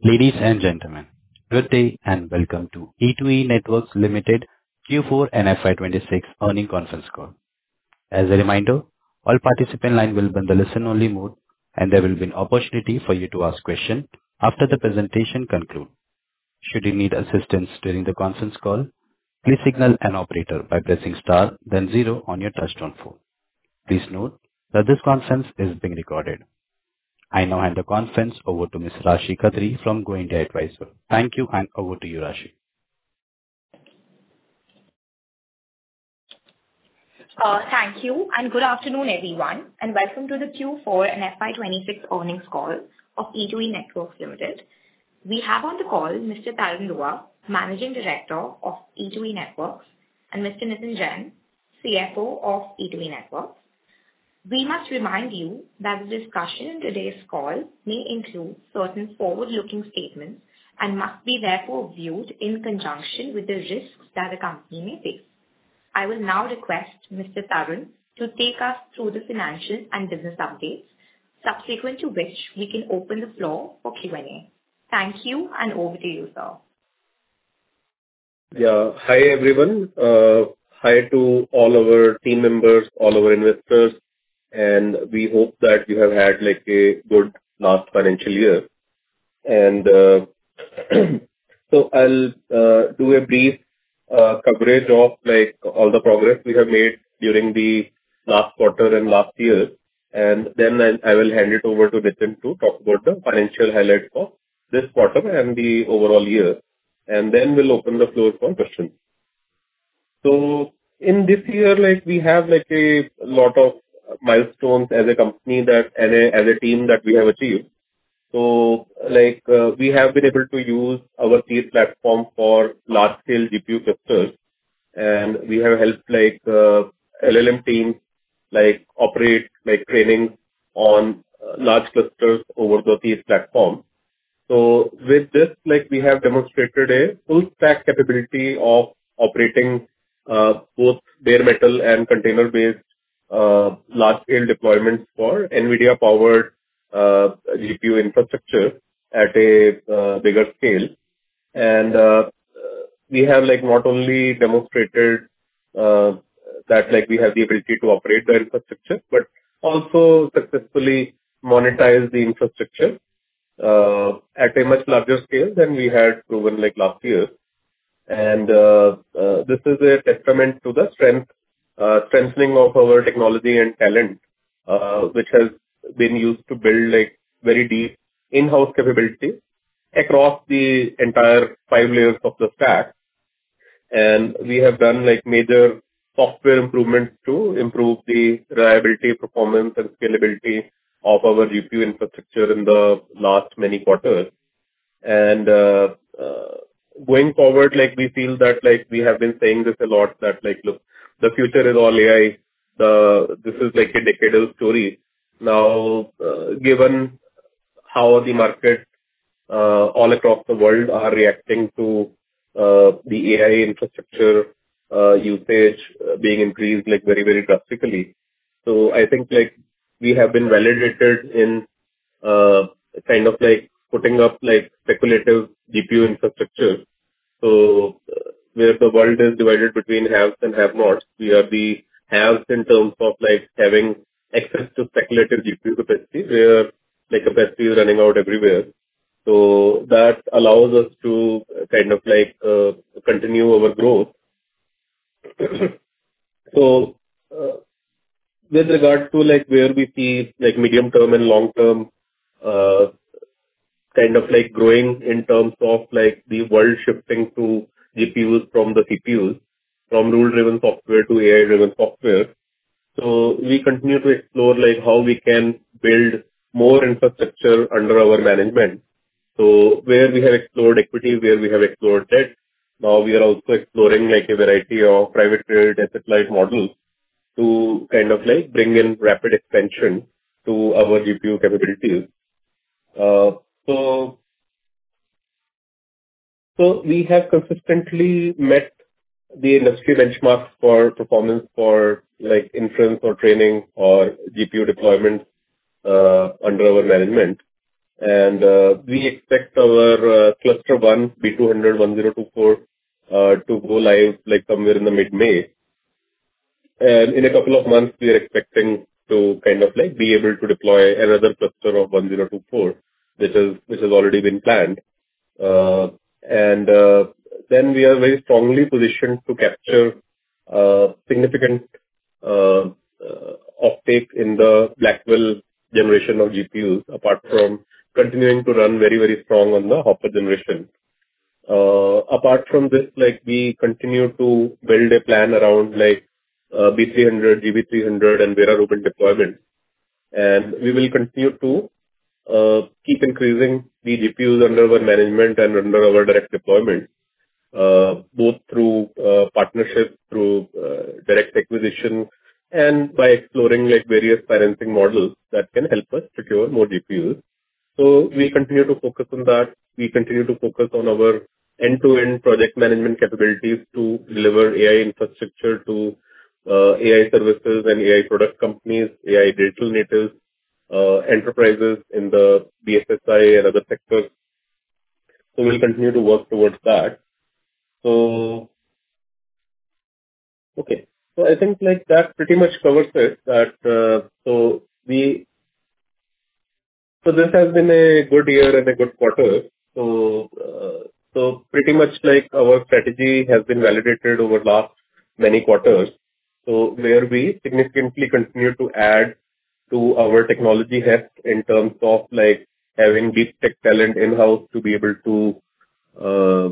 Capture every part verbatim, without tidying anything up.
Ladies and gentlemen, good day and welcome to E two E Networks Limited Q four and F Y twenty-six earnings conference call. As a reminder, all participant line will be in the listen-only mode, and there will be an opportunity for you to ask questions after the presentation concludes. Should you need assistance during the conference call, please signal an operator by pressing star then zero on your touchtone phone. Please note that this conference is being recorded. I now hand the conference over to Miss Rashi Khatri from Go India Advisors. Thank you, and over to you, Rashi. Uh Thank you, and good afternoon, everyone, and welcome to the Q four and F Y twenty-six earnings call of E two E Networks Limited. We have on the call Mister Tarun Dua, Managing Director of E two E Networks, and Mister Nitin Jain, C F O of E two E Networks. We must remind you that the discussion in today's call may include certain forward-looking statements and must be therefore viewed in conjunction with the risks that the company may face. I will now request Mister Tarun to take us through the financial and business updates, subsequent to which we can open the floor for Q and A. Thank you, and over to you, sir. Yeah. Hi, everyone. Uh, Hi to all our team members, all our investors, and we hope that you have had, like, a good last financial year. And uh, so I'll uh, do a brief uh, coverage of, like, all the progress we have made during the last quarter and last year, and then I I will hand it over to Nitin to talk about the financial highlights of this quarter and the overall year, and then we'll open the floor for questions. So in this year, like, we have, like, a lot of milestones as a company that and a, as a team that we have achieved. So, like, uh, we have been able to use our T S platform for large-scale G P U clusters, and we have helped, like, uh, L L M teams, like, operate, like, training on uh, large clusters over the T S platform. So with this, like, we have demonstrated a full stack capability of operating uh, both bare metal and container-based uh, large-scale deployments for NVIDIA-powered uh, G P U infrastructure at a uh, bigger scale. And uh, we have, like, not only demonstrated uh, that, like, we have the ability to operate the infrastructure, but also successfully monetize the infrastructure uh, at a much larger scale than we had proven, like, last year. And uh, uh, this is a testament to the strength, uh, strengthening of our technology and talent, uh, which has been used to build, like, very deep in-house capability across the entire five layers of the stack. And we have done, like, major software improvements to improve the reliability, performance, and scalability of our G P U infrastructure in the last many quarters. And uh, uh, going forward, like, we feel that, like, we have been saying this a lot, that, like, look, the future is all A I. The This is like a decadal story. Now, uh, given how the market uh, all across the world are reacting to uh, the A I infrastructure uh, usage uh, being increased, like, very, very drastically. So I think, like, we have been validated in uh, kind of, like, putting up, like, speculative G P U infrastructure. So uh, where the world is divided between haves and have-nots, we are the haves in terms of, like, having access to speculative G P U capacity, where, like, capacity is running out everywhere. So that allows us to kind of, like, uh, continue our growth. So, uh, with regard to, like, where we see, like, medium term and long term, uh, kind of, like, growing in terms of, like, the world shifting to G P Us from the C P Us, from rule-driven software to A I-driven software. So we continue to explore, like, how we can build more infrastructure under our management. So where we have explored equity, where we have explored debt, now we are also exploring, like, a variety of private credit asset-light models to kind of, like, bring in rapid expansion to our G P U capabilities. Uh, So so we have consistently met the industry benchmarks for performance for, like, inference or training or G P U deployment uh, under our management. And uh, we expect our uh, cluster one, B two hundred, one thousand twenty-four, uh, to go live like somewhere in the mid-May. And in a couple of months, we are expecting to kind of like be able to deploy another cluster of one thousand twenty-four, which is which has already been planned. Uh, And uh, then we are very strongly positioned to capture uh, significant uh, uh, offtake in the Blackwell generation of G P Us, apart from continuing to run very, very strong on the Hopper generation. Uh, Apart from this, like, we continue to build a plan around like uh, B three hundred, G B three hundred, and Vera Rubin deployment. And we will continue to uh, keep increasing the G P Us under our management and under our direct deployment, uh, both through uh, partnerships, through uh, direct acquisition, and by exploring like various financing models that can help us secure more G P Us. So we continue to focus on that. We continue to focus on our end-to-end project management capabilities to deliver A I infrastructure to uh, A I services and A I product companies, A I digital natives, uh, enterprises in the B F S I and other sectors. So we'll continue to work towards that. So, okay. So I think like that pretty much covers it. That, uh, so we So this has been a good year and a good quarter. So, uh, so pretty much like our strategy has been validated over last many quarters. So where we significantly continue to add to our technology heft in terms of like having deep tech talent in-house to be able to uh,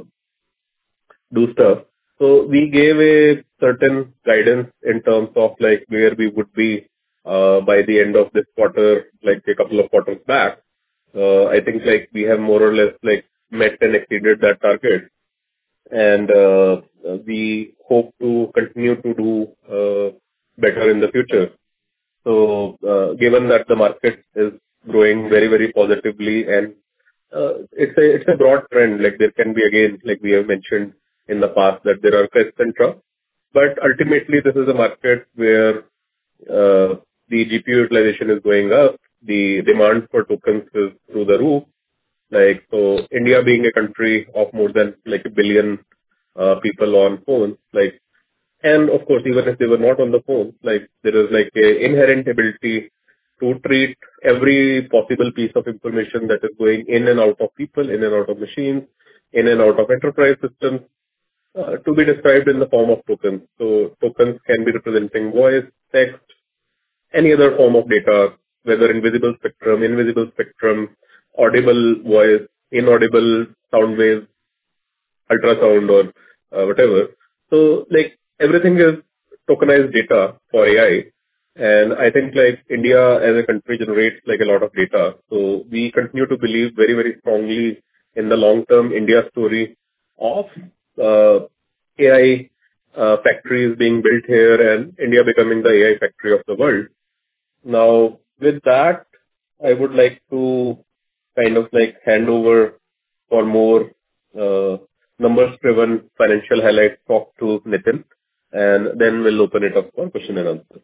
do stuff. So we gave a certain guidance in terms of like where we would be uh, by the end of this quarter, like a couple of quarters back. Uh, I think like we have more or less like met and exceeded that target, and uh, we hope to continue to do uh, better in the future. So, uh, given that the market is growing very, very positively and uh, it's a it's a broad trend, like there can be, again, like we have mentioned in the past, that there are crests and troughs, but ultimately this is a market where uh, the G P U utilization is going up, the demand for tokens is through the roof. Like, so India being a country of more than like a billion uh, people on phones, like, and of course, even if they were not on the phone, like there is like a inherent ability to treat every possible piece of information that is going in and out of people, in and out of machines, in and out of enterprise systems, uh, to be described in the form of tokens. So tokens can be representing voice, text, any other form of data, whether invisible spectrum, invisible spectrum, audible voice, inaudible sound waves, ultrasound or uh, whatever. So like everything is tokenized data for A I. And I think like India as a country generates like a lot of data. So we continue to believe very, very strongly in the long-term India story of uh, A I uh, factories being built here and India becoming the A I factory of the world. Now, with that, I would like to kind of like hand over for more uh, numbers-driven financial highlights talk to Nitin, and then we'll open it up for question and answer.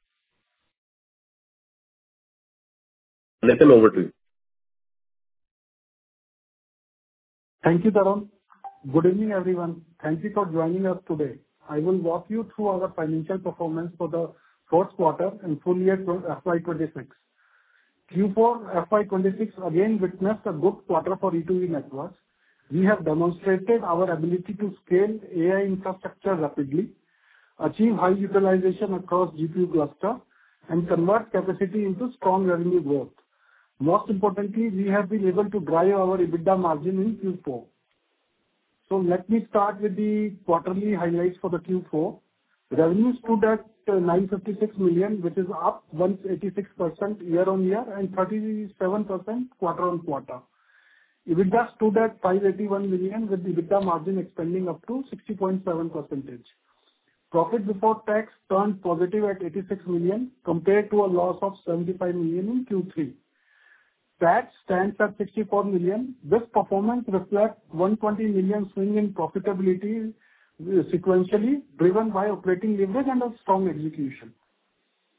Nitin, over to you. Thank you, Tarun. Good evening, everyone. Thank you for joining us today. I will walk you through our financial performance for the fourth quarter and full year F Y twenty-six. Q four F Y twenty-six again witnessed a good quarter for E two E Networks. We have demonstrated our ability to scale A I infrastructure rapidly, achieve high utilization across G P U cluster, and convert capacity into strong revenue growth. Most importantly, we have been able to drive our EBITDA margin in Q four. So let me start with the quarterly highlights for the Q four. Revenue stood at uh, nine hundred fifty-six million, which is up one hundred eighty-six percent year-on-year and thirty-seven percent quarter-on-quarter. EBITDA stood at five hundred eighty-one million, with EBITDA margin expanding up to sixty point seven percent. Profit before tax turned positive at eighty-six million, compared to a loss of seventy-five million in Q three. P A T stands at sixty-four million. This performance reflects one hundred twenty million swing in profitability uh, sequentially, driven by operating leverage and a strong execution.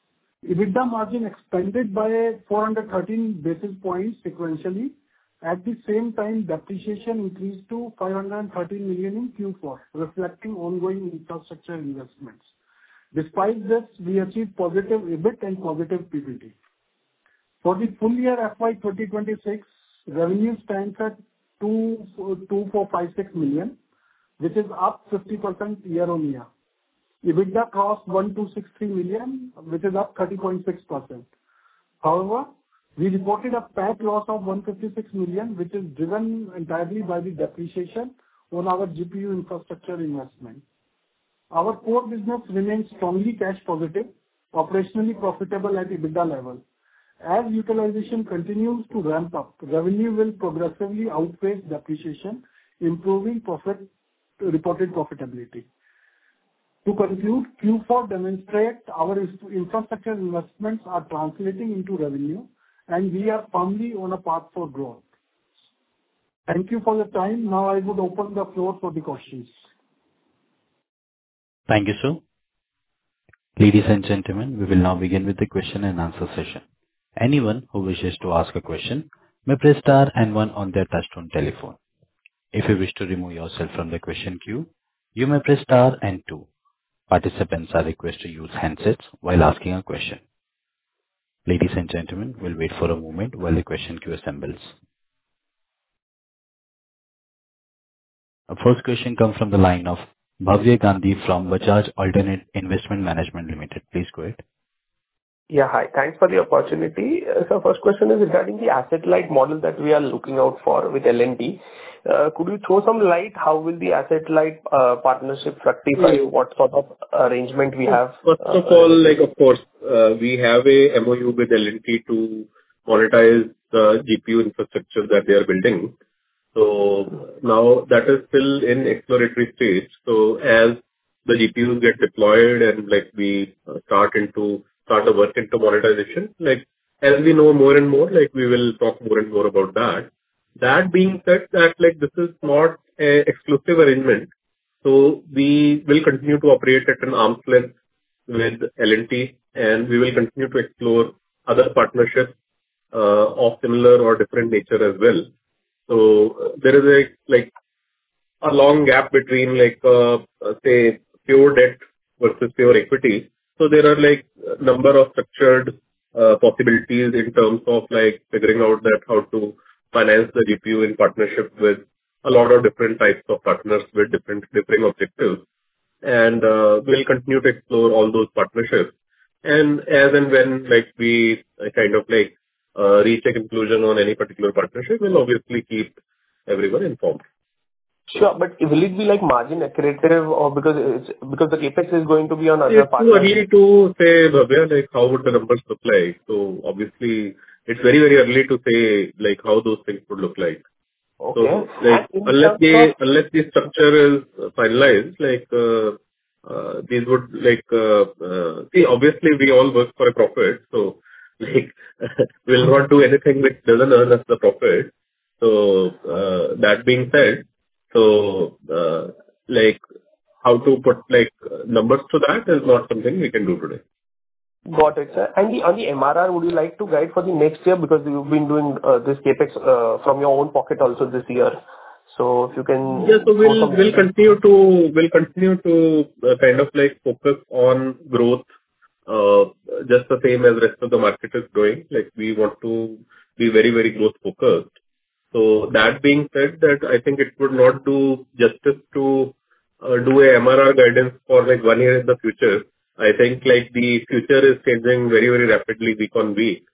EBITDA margin expanded by four hundred thirteen basis points sequentially. At the same time, depreciation increased to five hundred thirteen million in Q four, reflecting ongoing infrastructure investments. Despite this, we achieved positive EBIT and positive P B T. For the full year F Y twenty twenty-six, revenue stands at two thousand four hundred fifty-six million, which is up fifty percent year-on-year. EBITDA crossed one thousand two hundred sixty-three million, which is up thirty point six percent. However, we reported a P A T loss of one hundred fifty-six million, which is driven entirely by the depreciation on our G P U infrastructure investment. Our core business remains strongly cash positive, operationally profitable at EBITDA level. As utilization continues to ramp up, revenue will progressively outpace depreciation, improving profit, reported profitability. To conclude, Q four demonstrates our infrastructure investments are translating into revenue, and we are firmly on a path for growth. Thank you for your time. Now I would open the floor for the questions. Thank you, sir. Ladies and gentlemen, we will now begin with the question and answer session. Anyone who wishes to ask a question may press star and one on their touchtone telephone. If you wish to remove yourself from the question queue, you may press star and two. Participants are requested to use handsets while asking a question. Ladies and gentlemen, we'll wait for a moment while the question queue assembles. Our first question comes from the line of Bhavya Gandhi from Bajaj Alternate Investment Management Limited. Please go ahead. Yeah, hi. Thanks for the opportunity. Uh, So first question is regarding the asset-light model that we are looking out for with L and T. Uh, Could you throw some light, how will the asset-light uh, partnership fructify? What sort of arrangement we have? First uh, of all, like, of course, uh, we have a M O U with L and T to monetize the G P U infrastructure that they are building. So now that is still in exploratory stage. So as the G P Us get deployed and, like, we uh, start into start the work into monetization, like, as we know more and more, like, we will talk more and more about that. That being said, that, like, this is not a exclusive arrangement, so we will continue to operate at an arm's length with L and T, and we will continue to explore other partnerships uh, of similar or different nature as well. So uh, there is a, like, a long gap between, like, uh, uh, say, pure debt versus pure equity. So there are, like, a number of structured uh, possibilities in terms of, like, figuring out that how to finance the G P U in partnership with a lot of different types of partners with different differing objectives. And uh, we'll continue to explore all those partnerships. And as and when, like, we uh, kind of, like, uh, reach a conclusion on any particular partnership, we'll obviously keep everyone informed. Sure, but will it be like margin accretive or because it's because the CapEx is going to be on other It's too partners? early to say, Bhavya, like, how would the numbers look like. So obviously, it's very, very early to say, like, how those things would look like. Okay. So, like, And in unless terms they, of... unless the structure is finalized, like, uh uh these would like, uh uh see, obviously, we all work for a profit, so, like, we'll not do anything which doesn't earn us the profit. So, uh that being said, so, uh like, how to put, like, numbers to that is not something we can do today. Got it, sir. And the, on the M R R, would you like to guide for the next year? Because you've been doing uh, this CapEx uh, from your own pocket also this year. So if you can... Yeah, so throw we'll some- we'll continue to we'll continue to uh, kind of, like, focus on growth, uh, just the same as rest of the market is doing. Like, we want to be very, very growth focused. So that being said, that I think it would not do justice to uh, do a M R R guidance for, like, one year in the future. I think, like, the future is changing very, very rapidly week on week.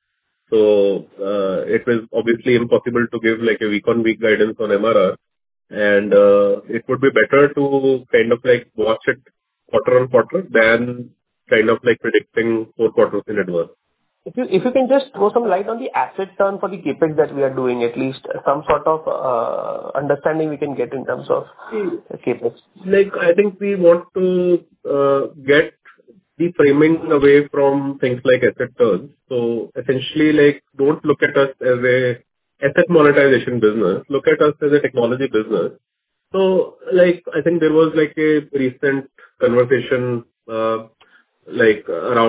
So, uh, it is obviously impossible to give, like, a week on week guidance on M R R. And uh, it would be better to kind of, like, watch it quarter on quarter than kind of, like, predicting four quarters in advance. If you, if you can just throw some light on the asset turn for the CapEx that we are doing, at least some sort of uh, understanding we can get in terms of the CapEx. Like, I think we want to uh, get the framing away from things like asset turns. So essentially, like, don't look at us as a asset monetization business. Look at us as a technology business. So, like, I think there was, like, a recent conversation, uh, like, around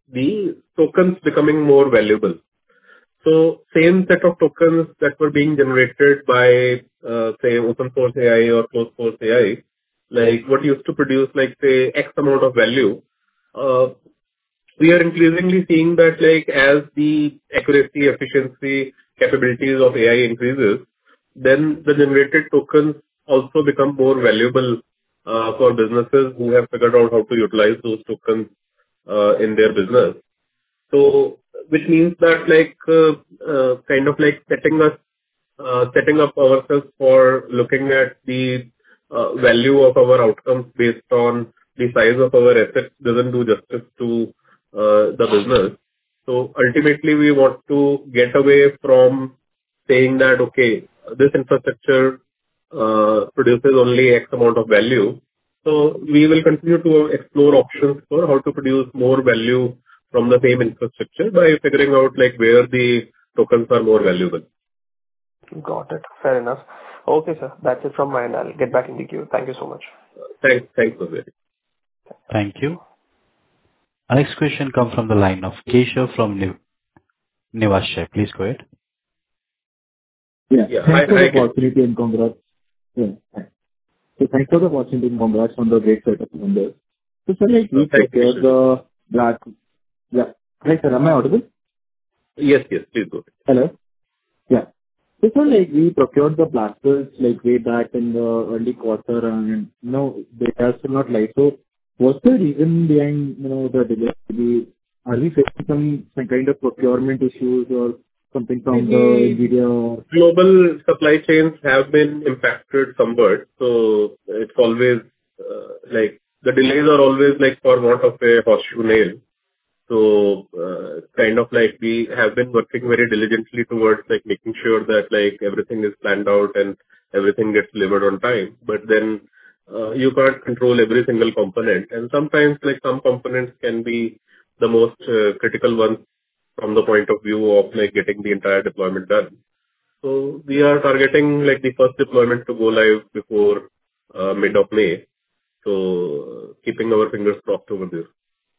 the tokens becoming more valuable. So same set of tokens that were being generated by, uh, say, open source A I or closed source A I, like what used to produce, like, say, X amount of value, uh, we are increasingly seeing that, like, as the accuracy, efficiency, capabilities of A I increases, then the generated tokens also become more valuable uh, for businesses who have figured out how to utilize those tokens uh, in their business. So, which means that, like, uh, uh, kind of like setting us, uh, setting up ourselves for looking at the uh, value of our outcomes based on the size of our assets doesn't do justice to uh, the business. So ultimately, we want to get away from saying that, okay, this infrastructure uh, produces only X amount of value. So we will continue to explore options for how to produce more value from the same infrastructure by figuring out, like, where the tokens are more valuable. Got it. Fair enough. Okay, sir. That's it from my end. I'll get back in the queue. Thank you so much. Thanks. Thanks, Vivek. Thank you. Our next question comes from the line of Keshav from Niv- Nivashay. Please go ahead. Yeah. Yeah. Thanks Hi, for the hi, Keshav. opportunity and congrats. Yeah. Thanks. So thanks for the opportunity and congrats on the great set of numbers. So sir, like Uh, we Thanks, procured Keshav. the black. Yeah. Hi, sir. Am I audible? Yes, yes, please go ahead. Hello? Yeah. So sir, like we procured the blasters like way back in the early quarter and, you know, they are still not live. So what's the reason behind, you know, the delay? Maybe are we facing some, some kind of procurement issues or something from the The NVIDIA or... global supply chains have been impacted somewhat, so it's always, uh, like, the delays are always like for want of a horseshoe nail. So, uh, kind of like we have been working very diligently towards, like, making sure that, like, everything is planned out and everything gets delivered on time. But then, uh, you can't control every single component, and sometimes, like, some components can be the most uh, critical ones from the point of view of, like, getting the entire deployment done. So we are targeting, like, the first deployment to go live before uh, mid of May. So uh, keeping our fingers crossed over there.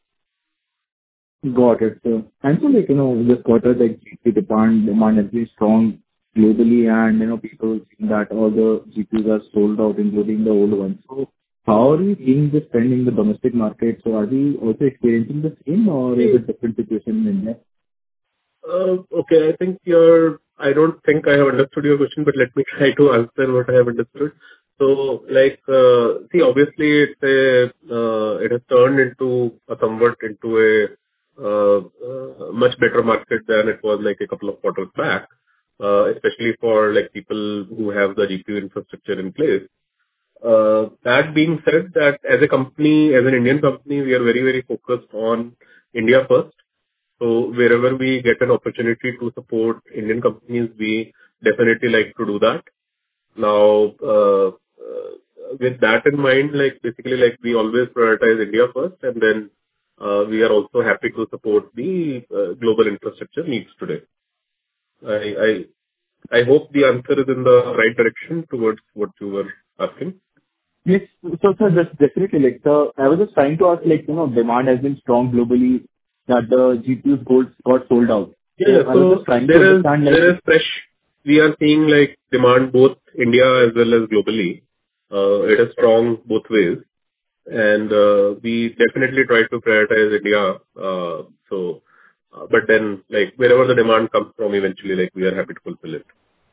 Got it, sir. And so, like, you know, this quarter, like, G P U demand, demand has been strong globally, and, you know, people seeing that all the G P Us are sold out, including the old ones. So how are you seeing this trend in the domestic market? So are we also experiencing the same, or is See, it different situation in India? uh, okay, I think you're... I don't think I have understood your question, but let me try to answer what I have understood. So, like, uh, see, obviously, it's a, uh, it has turned into a somewhat into a uh, uh, much better market than it was, like, a couple of quarters back, uh, especially for, like, people who have the G P U infrastructure in place. Uh, That being said, that as a company, as an Indian company, we are very, very focused on India first. So wherever we get an opportunity to support Indian companies, we definitely like to do that. Now, uh, uh, with that in mind, like, basically, like, we always prioritize India first, and then, uh, we are also happy to support the uh, global infrastructure needs today. I I I hope the answer is in the right direction towards what you were asking. Yes. So, sir, just definitely, like, the... I was just trying to ask, like, you know, demand has been strong globally, that the G P Us got got sold out. Yeah, So yeah. I was So just trying to there is understand, there like... is fresh. We are seeing, like, demand both India as well as globally. Uh, It is strong both ways, and uh, we definitely try to prioritize India. uh, So, uh, but then, like, wherever the demand comes from, eventually, like, we are happy to fulfill it.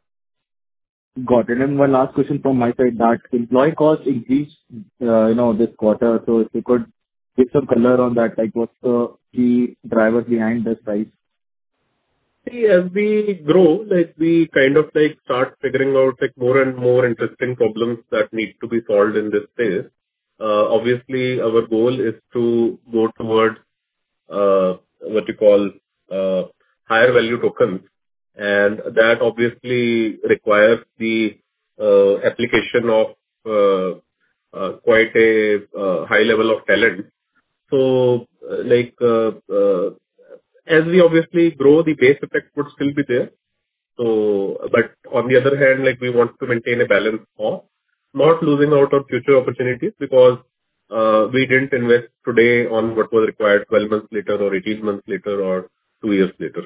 Got it. And one last question from my side, that employee cost increased, uh, you know, this quarter. So if you could give some color on that, like, what's the key drivers behind this rise? See, as we grow, like, we kind of, like, start figuring out, like, more and more interesting problems that need to be solved in this space. Uh, Obviously, our goal is to go towards uh, what you call uh, higher value tokens, and that obviously requires the uh, application of uh, uh, quite a uh, high level of talent. So, uh, like, uh, uh, as we obviously grow, the base effect would still be there. So, but on the other hand, like, we want to maintain a balance of not losing out on future opportunities, because uh, we didn't invest today on what was required twelve months later or eighteen months later or two years later.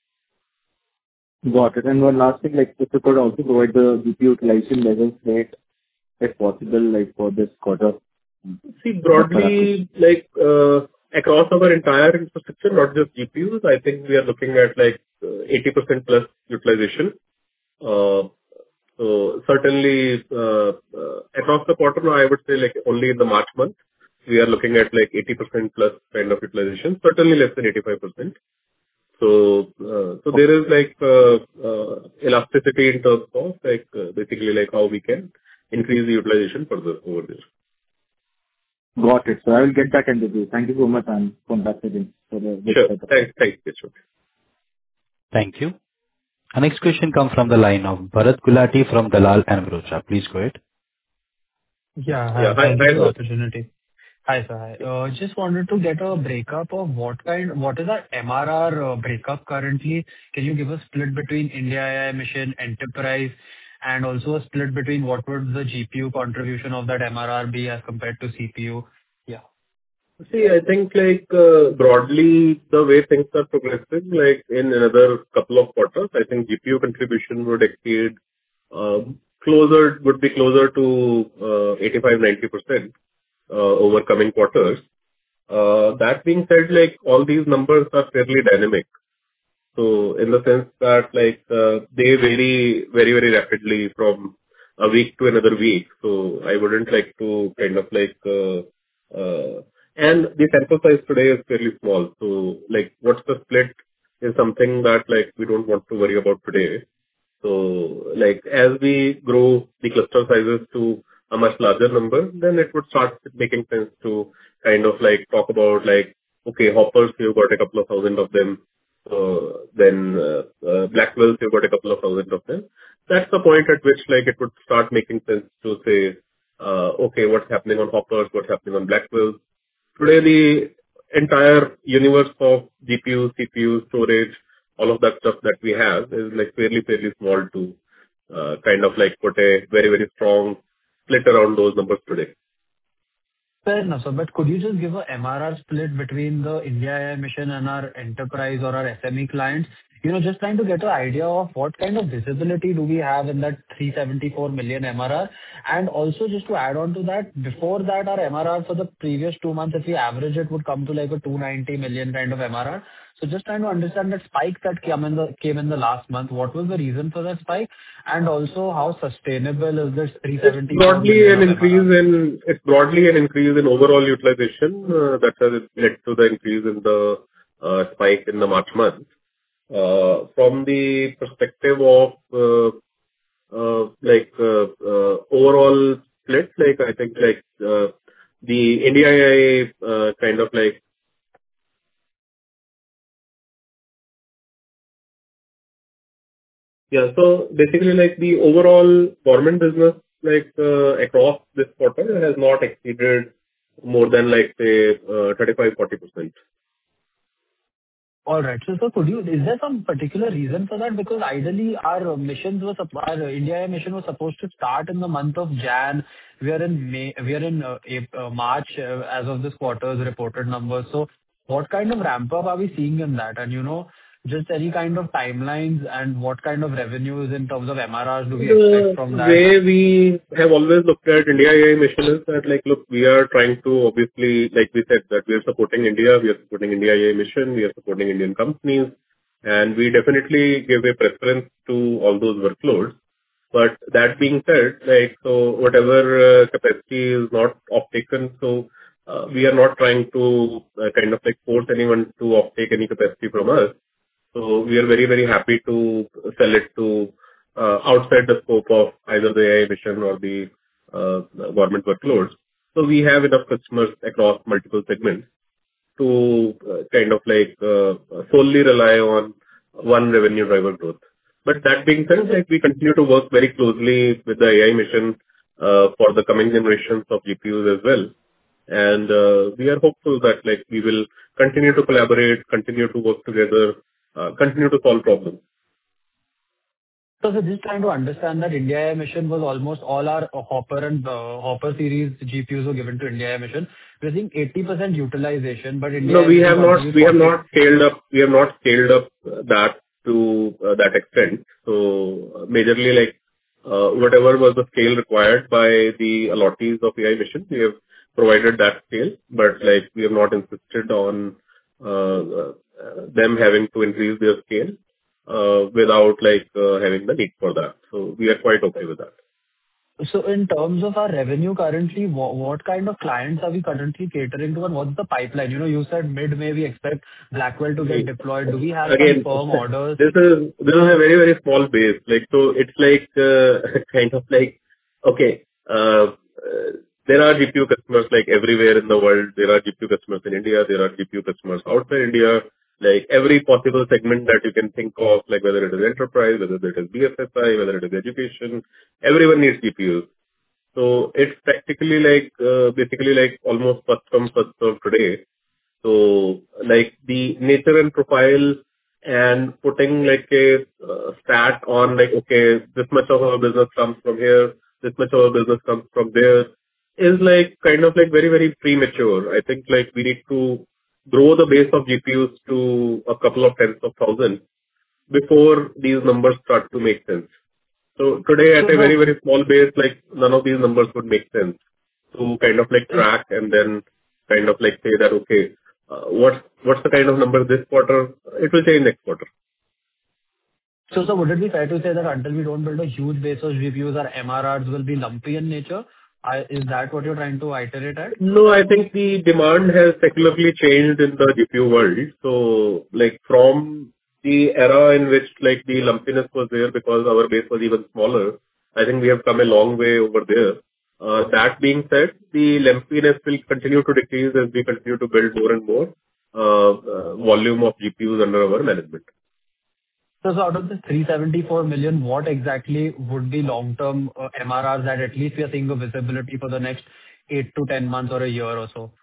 Got it. And one last thing, like, if you could also provide the G P U utilization levels rate, if possible, like, for this quarter. See, broadly, like, uh, across our entire infrastructure, not just G P Us, I think we are looking at, like, uh, eighty percent plus utilization. Uh, So certainly, uh, uh, across the quarter now, I would say, like, only in the March month, we are looking at, like, eighty percent plus kind of utilization, certainly less than eighty-five percent. So, uh, so there is like, uh, uh, elasticity in terms of like, uh, basically like how we can increase the utilization further over there. Got it. So I will get back into you. Thank you so much, and contact you for the Sure. next set. Thanks. Thanks, Kishore. Thank you. Our next question comes from the line of Bharat Gulati from Dalal and Broacha. Please go ahead. Yeah. Hi. Yeah. Hi, Thank you hi, for the Bharat. opportunity. Hi, sir. Hi. Uh, Just wanted to get a breakup of what kind, what is our M R R uh, breakup currently? Can you give a split between India A I mission, enterprise, and also a split between what would the G P U contribution of that M R R be as compared to C P U? Yeah. See, I think like, uh, broadly, the way things are progressing, like in another couple of quarters, I think G P U contribution would exceed, um, closer, would be closer to, uh, eighty-five to ninety percent, uh, over coming quarters. Uh, That being said, like, all these numbers are fairly dynamic. So in the sense that, like, uh, they vary very, very rapidly from a week to another week. So I wouldn't like to kind of like, uh, uh, and the sample size today is fairly small. So, like, what's the split is something that, like, we don't want to worry about today. So, like, as we grow the cluster sizes to a much larger number, then it would start making sense to kind of like talk about like, okay, Hoppers, you've got a couple of thousand of them, uh, then uh, uh, Blackwells, you've got a couple of thousand of them. That's the point at which, like, it would start making sense to say, uh, okay, what's happening on Hoppers, what's happening on Blackwells. Today, the entire universe of G P U, C P U, storage, all of that stuff that we have is like fairly, fairly small to uh, kind of like put a very, very strong split around those numbers today. Fair enough, sir. But could you just give a M R R split between the India A I mission and our enterprise or our S M E clients? You know, just trying to get an idea of what kind of visibility do we have in that three hundred seventy-four million M R R. And also just to add on to that, before that, our M R R for the previous two months, if we average it, would come to like a two hundred ninety million kind of M R R. So just trying to understand that spike that came in the came in the last month. What was the reason for that spike? And also, how sustainable is this It's three hundred seventy-four broadly million an of M R increase R? in it's broadly an increase in overall utilization uh, that has led to the increase in the uh, spike in the March month. Uh, From the perspective of uh, uh, like uh, uh, overall split, like I think like uh, the India A I uh, kind of like yeah. So basically, like the overall government business, like uh, across this quarter has not exceeded more than like say uh, thirty-five to forty percent. All right. So, sir, could you, is there some particular reason for that? Because ideally, our missions were, supp- our India mission was supposed to start in the month of Jan. We are in May, we are in uh, Ap- uh, March, uh, as of this quarter's reported numbers. So what kind of ramp up are we seeing in that? And, you know, just any kind of timelines and what kind of revenues in terms of M R Rs do we expect The from that? way we have always looked at India A I mission is that, like, look, we are trying to obviously, like we said, that we are supporting India, we are supporting India A I mission, we are supporting Indian companies, and we definitely give a preference to all those workloads. But that being said, like, so whatever uh, capacity is not off-taken, so uh, we are not trying to uh, kind of like force anyone to off-take any capacity from us. So we are very, very happy to sell it to uh, outside the scope of either the A I mission or the uh, government workloads. So we have enough customers across multiple segments to uh, kind of like uh, solely rely on one revenue driver growth. But that being said, like, we continue to work very closely with the A I mission uh, for the coming generations of G P Us as well. And uh, we are hopeful that, like, we will continue to collaborate, continue to work together, uh, continue to solve problems. So so just trying to understand that India mission was almost all our uh, Hopper and uh, Hopper series G P Us were given to India mission. We're seeing eighty percent utilization, but No, India we mission have not contributes We have forty. not scaled up We have not scaled up uh, that to uh, that extent. So uh, majorly, like, uh, whatever was the scale required by the allottees of A I mission, we have provided that scale, but, like, we have not insisted on uh, uh, them having to increase their scale uh, without, like, uh, having the need for that. So we are quite okay with that. So in terms of our revenue currently, wha- what kind of clients are we currently catering to, and what's the pipeline? You know, you said mid-May we expect Blackwell to get deployed. Do we have some Again, firm orders? this is this is a very, very small base. Like, so it's like, uh kind of like, okay, uh uh, there are G P U customers like everywhere in the world. There are G P U customers in India, there are G P U customers outside India. Like, every possible segment that you can think of, like whether it is enterprise, whether it is B F S I, whether it is education, everyone needs G P Us. So it's practically like, uh basically like almost first come, first served today. So, like, the nature and profile and putting like a uh, stat on like, okay, this much of our business comes from here, this much of our business comes from there, is like kind of like very, very premature. I think like we need to grow the base of G P Us to a couple of tens of thousands before these numbers start to make sense. So today, at So a very, so very small base, like, none of these numbers would make sense to kind of like is track and then kind of like say that, okay, uh, what's what's the kind of number this quarter? It will change next quarter. so so would it be fair to say that until we don't build a huge base of G P Us, our M R Rs will be lumpy in nature? I- Is that what you're trying to iterate at? No, I think the demand has secularly changed in the G P U world. So, like, from the era in which, like, the lumpiness was there because our base was even smaller, I think we have come a long way over there. Uh, That being said, the lumpiness will continue to decrease as we continue to build more and more uh, uh, volume of G P Us under our management. So so out of the three hundred seventy-four million, what exactly would be long-term uh, M R Rs that at least we are seeing a visibility for the next eight to ten months or a year or so?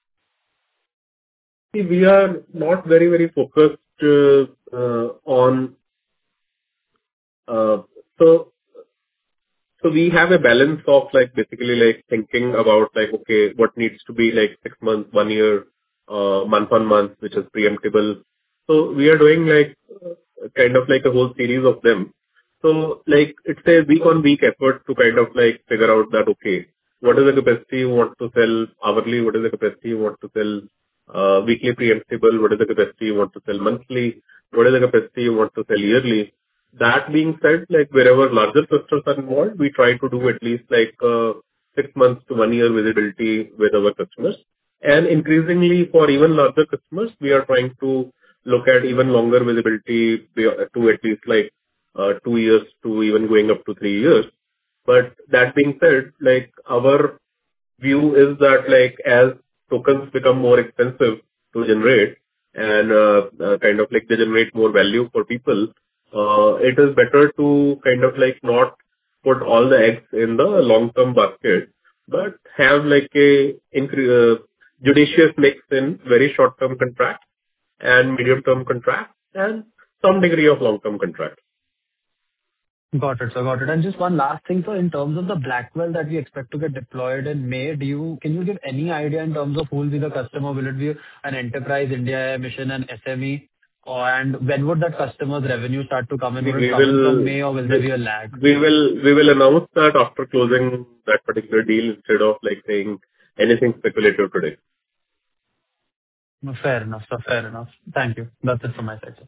See, we are not very, very focused uh, uh, on. uh, So So we have a balance of like basically like thinking about like, okay, what needs to be like six months, one year, uh, month on month, which is preemptible. So we are doing like uh, kind of like a whole series of them. So like it's a week on week effort to kind of like figure out that, okay, what is the capacity you want to sell hourly? What is the capacity you want to sell uh, weekly preemptible? What is the capacity you want to sell monthly? What is the capacity you want to sell yearly? That being said, like wherever larger clusters are involved, we try to do at least like uh, six months to one year visibility with our customers. And increasingly for even larger customers, we are trying to look at even longer visibility be- to at least like uh, two years to even going up to three years. But that being said, like our view is that like as tokens become more expensive to generate and uh, uh, kind of like they generate more value for people, uh, it is better to kind of like not put all the eggs in the long-term basket, but have like a incre- uh, judicious mix in very short-term contracts and medium-term contracts and some degree of long-term contracts. Got it, sir. Got it. And just one last thing, sir. In terms of the Blackwell that we expect to get deployed in May, do you can you give any idea in terms of who will be the customer? Will it be an enterprise, India mission, and S M E? Or and when would that customer's revenue start to come in? Would it We come in from will May, or will there be a lag? we will we will announce that after closing that particular deal instead of like saying anything speculative today. No, fair enough, sir. Fair enough. Thank you. That's it from my side, sir.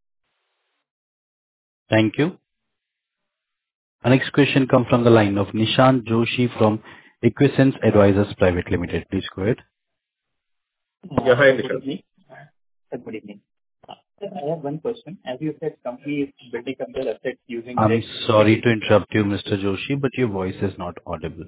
Thank you. Our next question comes from the line of Nishant Joshi from Equisense Advisors Private Limited. Please go ahead. Yeah, hi, Good Nishant. evening. Uh, Good evening. Uh, Sir, I have one question. As you said, company is building up their assets using I'm debt sorry equity. to interrupt you, Mister Joshi, but your voice is not audible.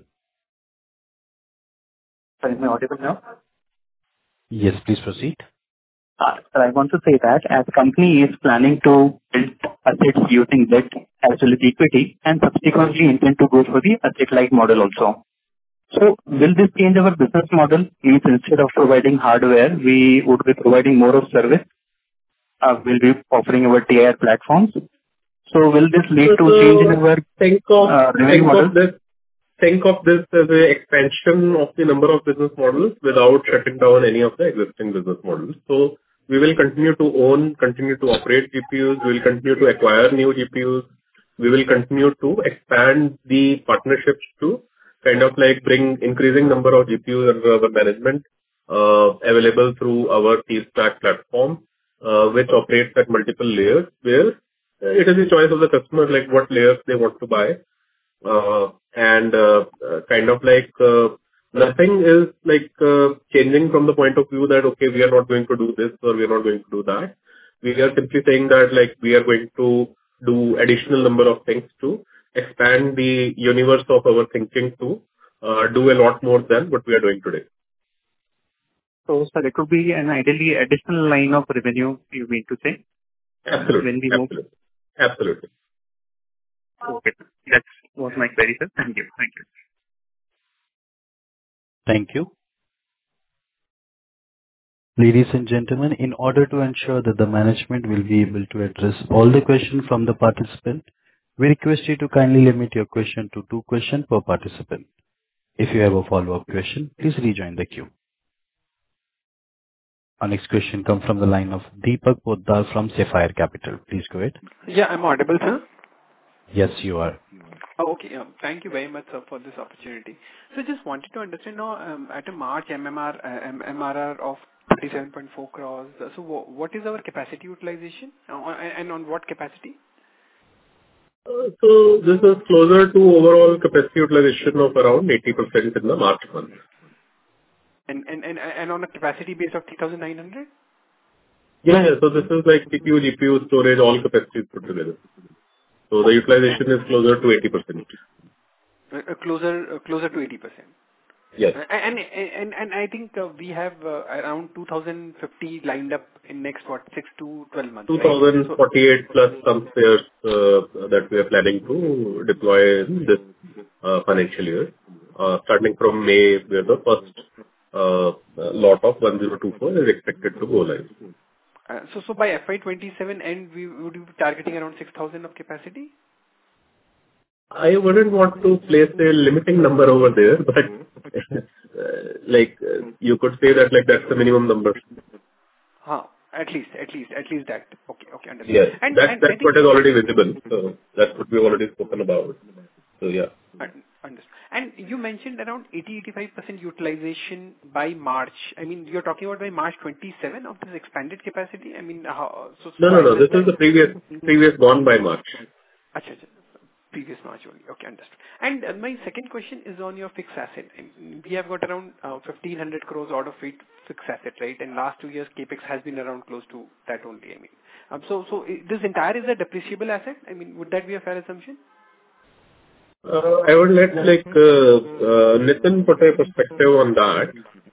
Sorry, am I audible now? Yes, please proceed. Uh, Sir, I want to say that as company is planning to build assets using debt as well as equity and subsequently intend to go for the asset-light model also. So will this change our business model? Means instead of providing hardware, we would be providing more of service. Uh, We'll be offering our T I R platforms. So will this lead So, to change in our think of uh, revenue think model? of this think of this as a expansion of the number of business models without shutting down any of the existing business models. So we will continue to own, continue to operate G P Us. We will continue to acquire new G P Us. We will continue to expand the partnerships to kind of like bring increasing number of G P Us under our management, uh, available through our T-Stack platform, uh, which operates at multiple layers, where uh, it is the choice of the customer, like what layers they want to buy. Uh, and uh, uh, kind of like uh, nothing is like uh, changing from the point of view that, okay, we are not going to do this or we are not going to do that. We are simply saying that, like, we are going to do additional number of things to expand the universe of our thinking to uh, do a lot more than what we are doing today. So, sir, it could be an ideally additional line of revenue, you mean to say, uh, Absolutely. when we move? Absolutely. Absolutely. Okay. That was my query, sir. Thank you. Thank you. Thank you. Ladies and gentlemen, in order to ensure that the management will be able to address all the questions from the participant, we request you to kindly limit your question to two questions per participant. If you have a follow-up question, please rejoin the queue. Our next question comes from the line of Deepak Poddar from Sapphire Capital. Please go ahead. Yeah, I'm audible, sir. Yes, you are. Oh, okay. um, Thank you very much, sir, for this opportunity. So just wanted to understand now, um, at a March M M R, uh, M- MRR of thirty-seven point four crores, uh, so wha- what is our capacity utilization, uh, and and on what capacity? Uh, So this is closer to overall capacity utilization of around eighty percent in the March month. And and and and on a capacity base of three thousand nine hundred? Yeah, yeah. So this is like C P U, G P U, storage, all capacities put together. So the utilization is closer to eighty percent. Uh, uh, Closer uh, closer to eighty percent. Yes. Uh, And and and I think uh, we have uh, around two thousand fifty lined up in next, what, six to twelve months, right? So two thousand forty-eight plus some spares uh, that we are planning to deploy in this uh, financial year. Uh, Starting from May, where the first uh, lot of one thousand twenty-four is expected to go live. uh, so so by F Y twenty-seven end, we would be targeting around six thousand of capacity? I wouldn't want to place a limiting number over there, but uh, like uh, you could say that like that's the minimum number. Huh. At least, at least, at least that. Okay, okay, understood. Yes. And That's and I that's think what is already visible. So that's what we've already spoken about. So yeah. un- understood. And you mentioned around eighty to eighty-five percent utilization by March. I mean, you're talking about by March twenty-seven of this expanded capacity? I mean, how... So No, so no, I no. This understand. is the previous previous gone by March. Acha, acha. Previous March only. Okay, understood. And uh, my second question is on your fixed asset. I mean, we have got around uh, fifteen hundred crores out of it fixed asset, right? And last two years, CapEx has been around close to that only, I mean. Um, So so i- this entire is a depreciable asset? I mean, would that be a fair assumption? Uh, I would let like uh, uh, Nitin put a perspective on that.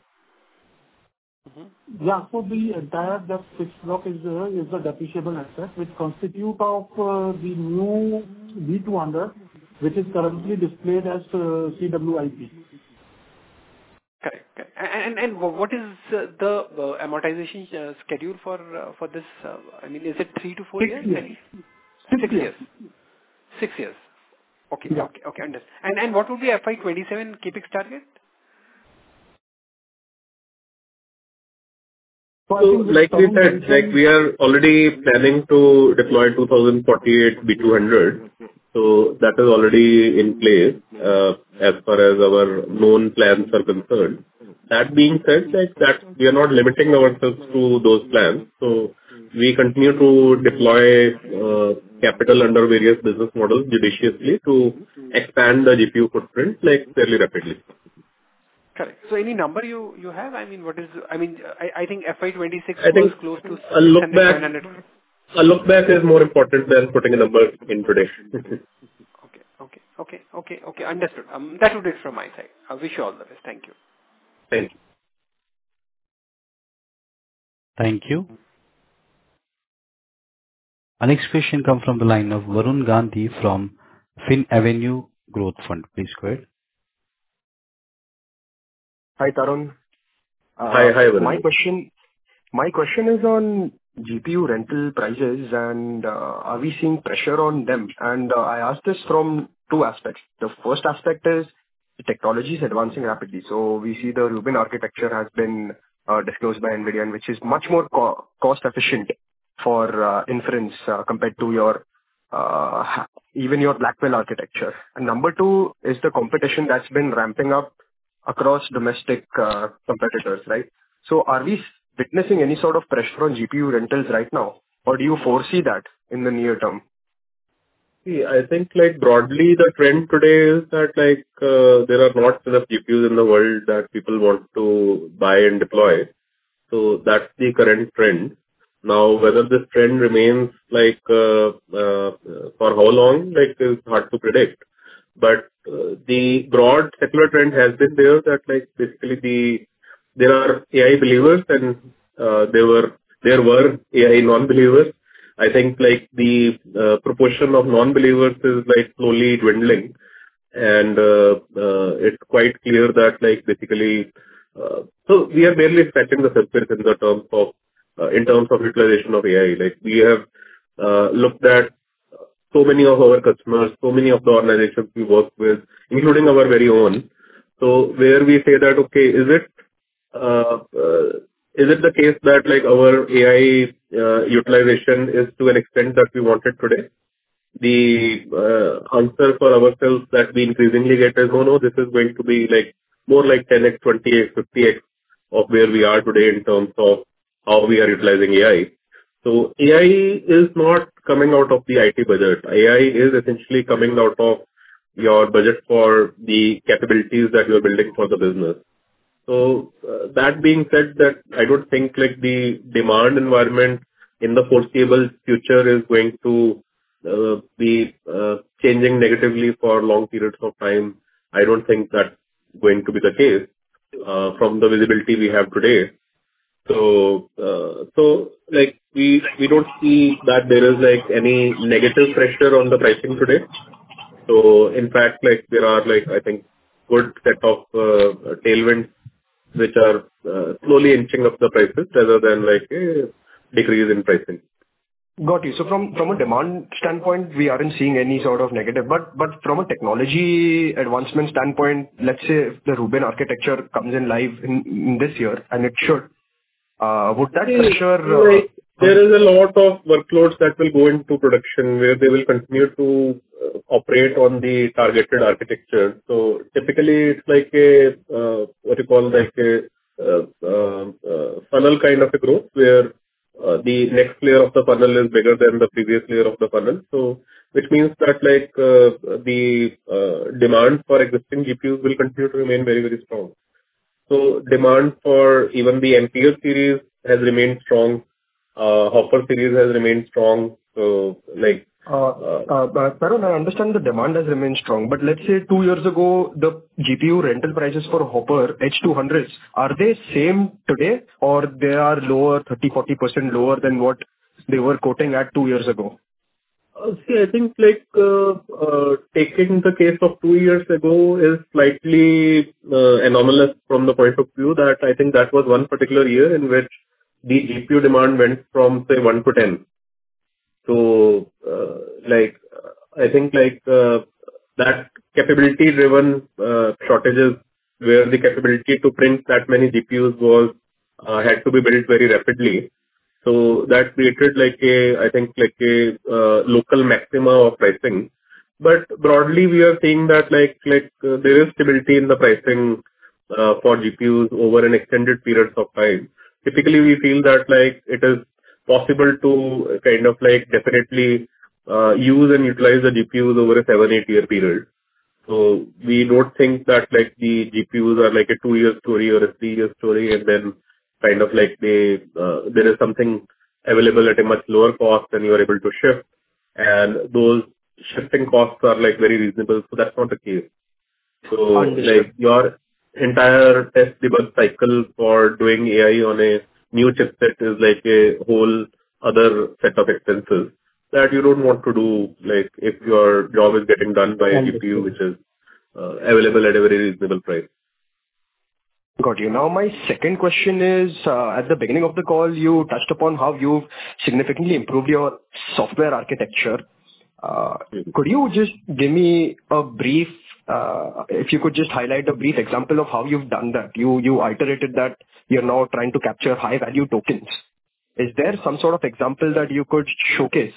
Yeah. So the entire that fixed block is uh, is the depreciable asset, which constitute of uh, the new V two hundred, which is currently displayed as uh, C W I P. Correct. Correct. And and and wh- what is uh, the uh, amortization uh, schedule for uh, for this? uh, I mean, is it three to four Six years? years. Six Six years. years. Six years. Okay. Yeah. Okay. Okay. Understood. And and what would be F Y twenty-seven CapEx target? So I So think which like we Tarun said, like mentioned, we are already planning to deploy two thousand forty-eight B two hundred. So that is already in place, uh, as far as our known plans are concerned. That being said, like that we are not limiting ourselves to those plans. So we continue to deploy uh, capital under various business models judiciously to expand the G P U footprint, like, fairly rapidly. Correct. So any number you you have? I mean, what is... I mean, I I think F Y twenty-six I was think close to a six look hundred, back, seven hundred. a look back is more important than putting a number in today. Okay. Okay. Okay. Okay. Okay. Understood. Um, That would be it from my side. I wish you all the best. Thank you. Thank you. Thank you. Our next question comes from the line of Varun Gandhi from Fin Avenue Growth Fund. Please go ahead. Hi, Tarun. Hi, Uh, hi, My Varun. question my question is on G P U rental prices, and uh, are we seeing pressure on them? And uh, I ask this from two aspects. The first aspect is the technology is advancing rapidly. So we see the Rubin architecture has been uh, disclosed by NVIDIA, and which is much more co- cost efficient for uh, inference uh, compared to your uh, ha- even your Blackwell architecture. And number two is the competition that's been ramping up across domestic uh, competitors, right? So are we witnessing any sort of pressure on G P U rentals right now, or do you foresee that in the near term? See, I think like broadly the trend today is that like uh, there are not enough G P Us in the world that people want to buy and deploy. So that's the current trend. Now, whether this trend remains like uh, uh, for how long, like is hard to predict. But uh, the broad secular trend has been there that like basically the there are A I believers and uh, there were there were A I non-believers. I think like the uh, proportion of non-believers is like slowly dwindling, and uh, uh, it's quite clear that like basically uh, so we are barely scratching the surface in the terms of uh, in terms of utilization of A I. Like we have uh, looked at so many of our customers, so many of the organizations we work with, including our very own. So where we say that, okay, is it uh, uh, is it the case that like our A I uh, utilization is to an extent that we want it today? The uh, answer for ourselves that we increasingly get is, "No, no, this is going to be like more like ten x, twenty x, fifty x of where we are today in terms of how we are utilizing A I." So A I is not coming out of the I T budget. A I is essentially coming out of your budget for the capabilities that you're building for the business. So, uh, that being said, that I don't think like the demand environment in the foreseeable future is going to uh, be uh, changing negatively for long periods of time. I don't think that's going to be the case uh, from the visibility we have today. So, uh, so like we we don't see that there is like any negative pressure on the pricing today. So in fact, like there are like, I think, good set of uh, tailwinds which are uh, slowly inching up the prices rather than like a decrease in pricing. Got you. So from from a demand standpoint, we aren't seeing any sort of negative. But but from a technology advancement standpoint, let's say if the Rubin architecture comes in live in in this year, and it should, uh, would that See, pressure... uh, like, there is a lot of workloads that will go into production where they will continue to uh, operate on the targeted architecture. So typically, it's like a uh, what you call like a uh, uh, uh, funnel kind of a growth, where uh, the next layer of the funnel is bigger than the previous layer of the funnel. So which means that like uh, the uh, demand for existing G P Us will continue to remain very, very strong. So demand for even the Ampere series has remained strong. Uh, Hopper series has remained strong. So like, uh, uh, uh, but Tarun, I understand the demand has remained strong, but let's say two years ago, the G P U rental prices for Hopper H two hundreds, are they same today, or they are lower, thirty forty percent lower than what they were quoting at two years ago? uh, see, I think like uh, uh, taking the case of two years ago is slightly uh, anomalous from the point of view that I think that was one particular year in which the G P U demand went from, say, one to ten. So, uh, like, uh, I think like uh, that capability-driven uh, shortages, where the capability to print that many G P Us was uh, had to be built very rapidly. So that created like a, I think, like a uh, local maxima of pricing. But broadly, we are seeing that like like uh, there is stability in the pricing uh, for G P Us over an extended periods of time. Typically, we feel that like it is possible to kind of like definitely uh, use and utilize the G P Us over a seven, eight year period. So we don't think that like the G P Us are like a two year story or a three year story, and then kind of like they uh, there is something available at a much lower cost and you are able to shift, and those shifting costs are like very reasonable. So that's not the case. So Understood. like your entire test debug cycle for doing A I on a new chipset is like a whole other set of expenses that you don't want to do, like if your job is getting done by a G P U Understood. which is uh, available at a very reasonable price. Got you. Now, my second question is, uh, at the beginning of the call, you touched upon how you've significantly improved your software architecture. Uh, Could you just give me a brief, uh, if you could just highlight a brief example of how you've done that? You you iterated that you're now trying to capture high-value tokens. Is there some sort of example that you could showcase?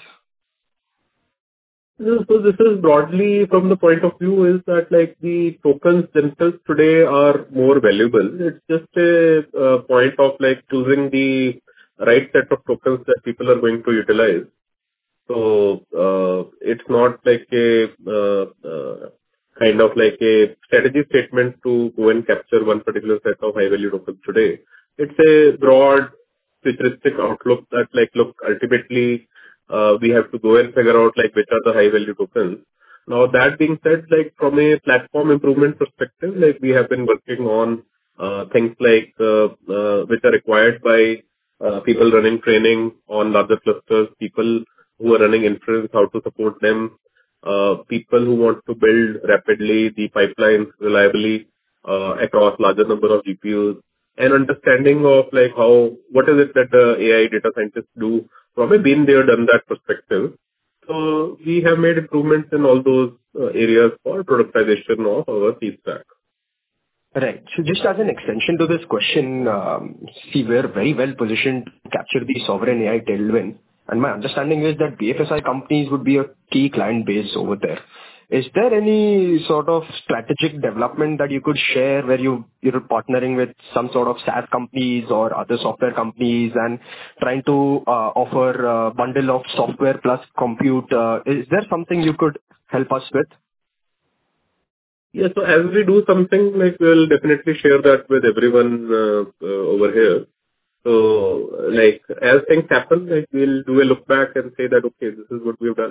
So so this is broadly from the point of view is that like the tokens themselves today are more valuable. It's just a uh, point of like choosing the right set of tokens that people are going to utilize. So uh, it's not like a uh, uh, kind of like a strategy statement to go and capture one particular set of high-value tokens today. It's a broad futuristic outlook that like, look, ultimately, uh, we have to go and figure out like which are the high-value tokens. Now, that being said, like from a platform improvement perspective, like we have been working on uh, things like uh, uh, which are required by uh, people running training on larger clusters, people who are running inference, how to support them, uh, people who want to build rapidly the pipelines reliably uh, across larger number of G P Us, and understanding of like how, what is it that the A I data scientists do from a been there, done that perspective. So we have made improvements in all those uh, areas for productization of our C stack. Right. So just as an extension to this question, um, see, we're very well positioned to capture the sovereign A I tailwind, and my understanding is that B F S I companies would be a key client base over there. Is there any sort of strategic development that you could share where you, you're partnering with some sort of SaaS companies or other software companies and trying to uh, offer a bundle of software plus compute? Uh, Is there something you could help us with? Yeah, so as we do something, like we'll definitely share that with everyone uh, uh, over here. So, like, as things happen, like we'll do a look back and say that, okay, this is what we've done.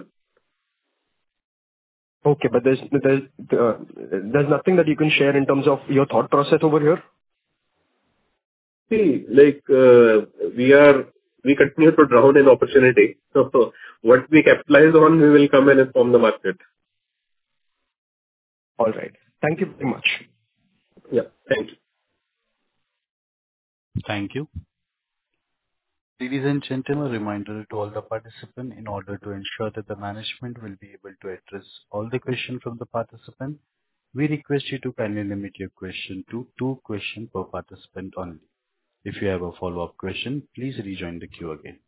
Okay, but there's there's uh, there's nothing that you can share in terms of your thought process over here? See, like, uh, we are, we continue to drown in opportunity. So what we capitalize on, we will come and inform the market. All right. Thank you very much. Yeah. Thank you. Thank you. Ladies and gentlemen, a reminder to all the participants, in order to ensure that the management will be able to address all the questions from the participant, we request you to kindly limit your question to two questions per participant only. If you have a follow-up question, please rejoin the queue again.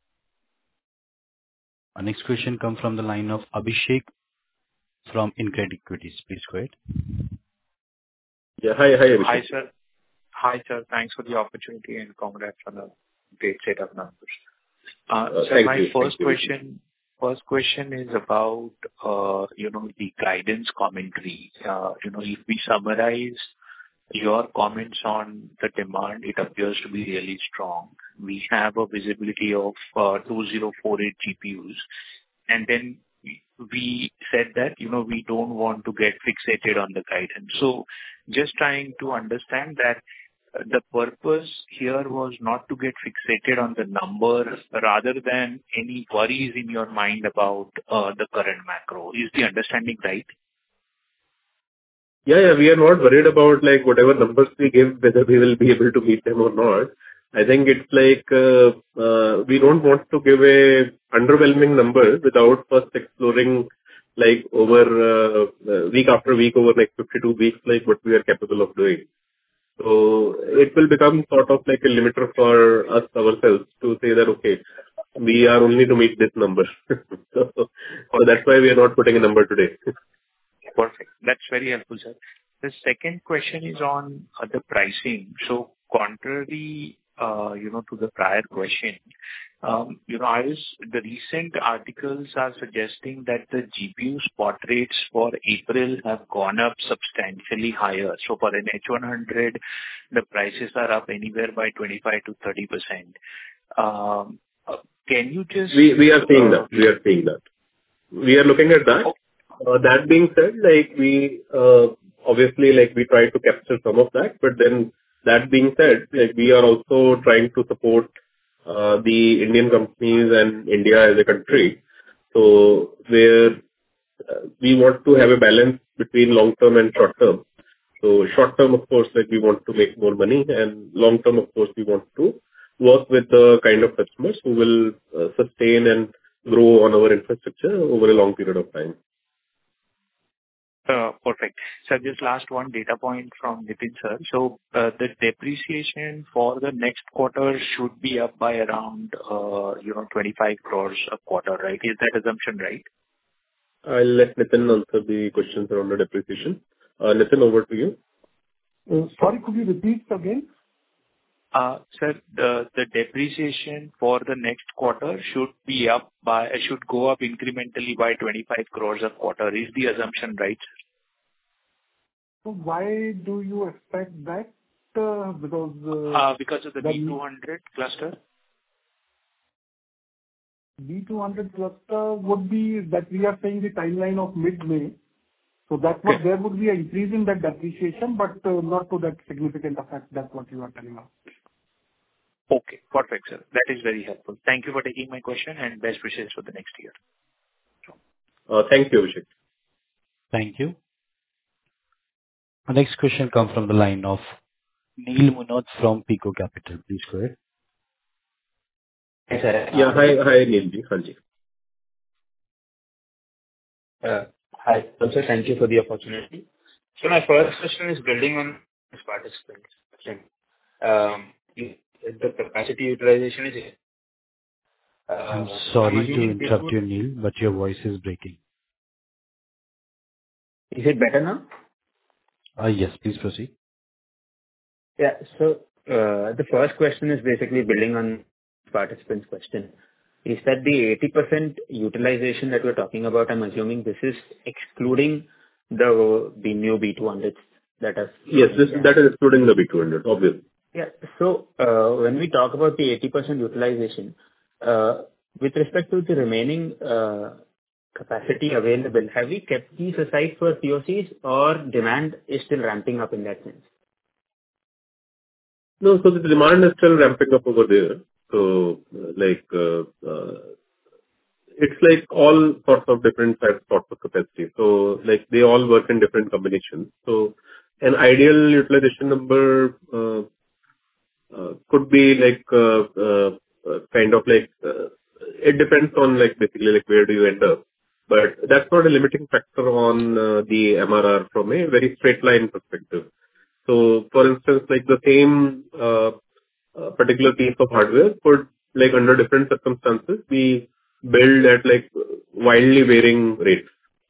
Our next question comes from the line of Abhishek from InCred Equities. Please go ahead. Yeah. Hi, hi, Abhishek. Hi, sir. Hi, sir. Thanks for the opportunity and congrats on a great set of numbers. Uh, Uh, So thank my you. first Thank you. question first question is about, uh, you know, the guidance commentary. Uh, You know, if we summarize your comments on the demand, it appears to be really strong. We have a visibility of uh, two thousand forty-eight G P Us, and then we said that, you know, we don't want to get fixated on the guidance. So just trying to understand that uh, the purpose here was not to get fixated on the number rather than any worries in your mind about uh, the current macro. Is the understanding right? Yeah, yeah, we are not worried about like whatever numbers we give, whether we will be able to meet them or not. I think it's like, uh, uh, we don't want to give a underwhelming number without first exploring like over, uh, uh, week after week, over like fifty-two weeks, like what we are capable of doing. So it will become sort of like a limiter for us ourselves to say that, okay, we are only to meet this number. So, so that's why we are not putting a number today. Perfect. That's very helpful, sir. The second question is on uh, the pricing. So contrary, uh, you know, to the prior question, um, you know, I was the recent articles are suggesting that the G P U spot rates for April have gone up substantially higher. So for an H one hundred, the prices are up anywhere by twenty-five to thirty percent. Um, uh, Can you just... We we are seeing uh, that. We are seeing that. We are looking at that. Uh, That being said, like we uh, obviously like we try to capture some of that, but then that being said, like we are also trying to support uh, the Indian companies and India as a country. So where uh, we want to have a balance between long term and short term. So short term, of course, like we want to make more money, and long term, of course, we want to work with the kind of customers who will uh, sustain and grow on our infrastructure over a long period of time. Uh, Perfect. So just last one data point from Nitin, sir. So, uh, the depreciation for the next quarter should be up by around, uh, you know, twenty-five crores a quarter, right? Is that assumption right? I'll let Nitin answer the questions around the depreciation. Uh, Nitin, over to you. Uh, Sorry, could you repeat again? Uh, Sir, the the depreciation for the next quarter should be up by, should go up incrementally by twenty-five crores a quarter. Is the assumption right, sir? So why do you expect that? Uh, Because uh, Uh, Because of the the B two hundred cluster? B two hundred cluster would be that we are saying the timeline of mid-May. So that what Okay. there would be an increase in that depreciation, but uh, not to that significant effect. That's what you are telling us. Okay, perfect, sir. That is very helpful. Thank you for taking my question, and best wishes for the next year. Uh, Thank you, Abhishek. Thank you. Our next question comes from the line of Neil Munot from Pico Capital. Please go ahead. Hi, sir. Yeah. Hi, hi, Neilji. Hanji. Uh, Hi. Also, thank you for the opportunity. So my first question is building on this participant question. Um, you- The capacity utilization is, uh, I'm I'm sorry to assuming this interrupt would... you, Neil, but your voice is breaking. Is it better now? Uh, Yes, please proceed. Yeah. So, uh, the first question is basically building on participant's question. Is that the eighty percent utilization that we're talking about, I'm assuming this is excluding the the new B two hundreds that are... Yes, this, Yeah. that is excluding the B two hundred, obviously. Yeah. So, uh, when we talk about the eighty percent utilization, uh, with respect to the remaining uh, capacity available, have we kept these aside for P O Cs or demand is still ramping up in that sense? No, so the demand is still ramping up over there. So, uh, like, uh, uh, it's like all sorts of different types, sorts of capacity. So, like, they all work in different combinations. So an ideal utilization number uh, uh, could be like, uh, uh, uh, kind of like, uh, it depends on, like, basically, like, where do you end up. But that's not a limiting factor on uh, the M R R from a very straight line perspective. So for instance, like the same uh, uh, particular piece of hardware could, like, under different circumstances, be billed at, like, wildly varying rates.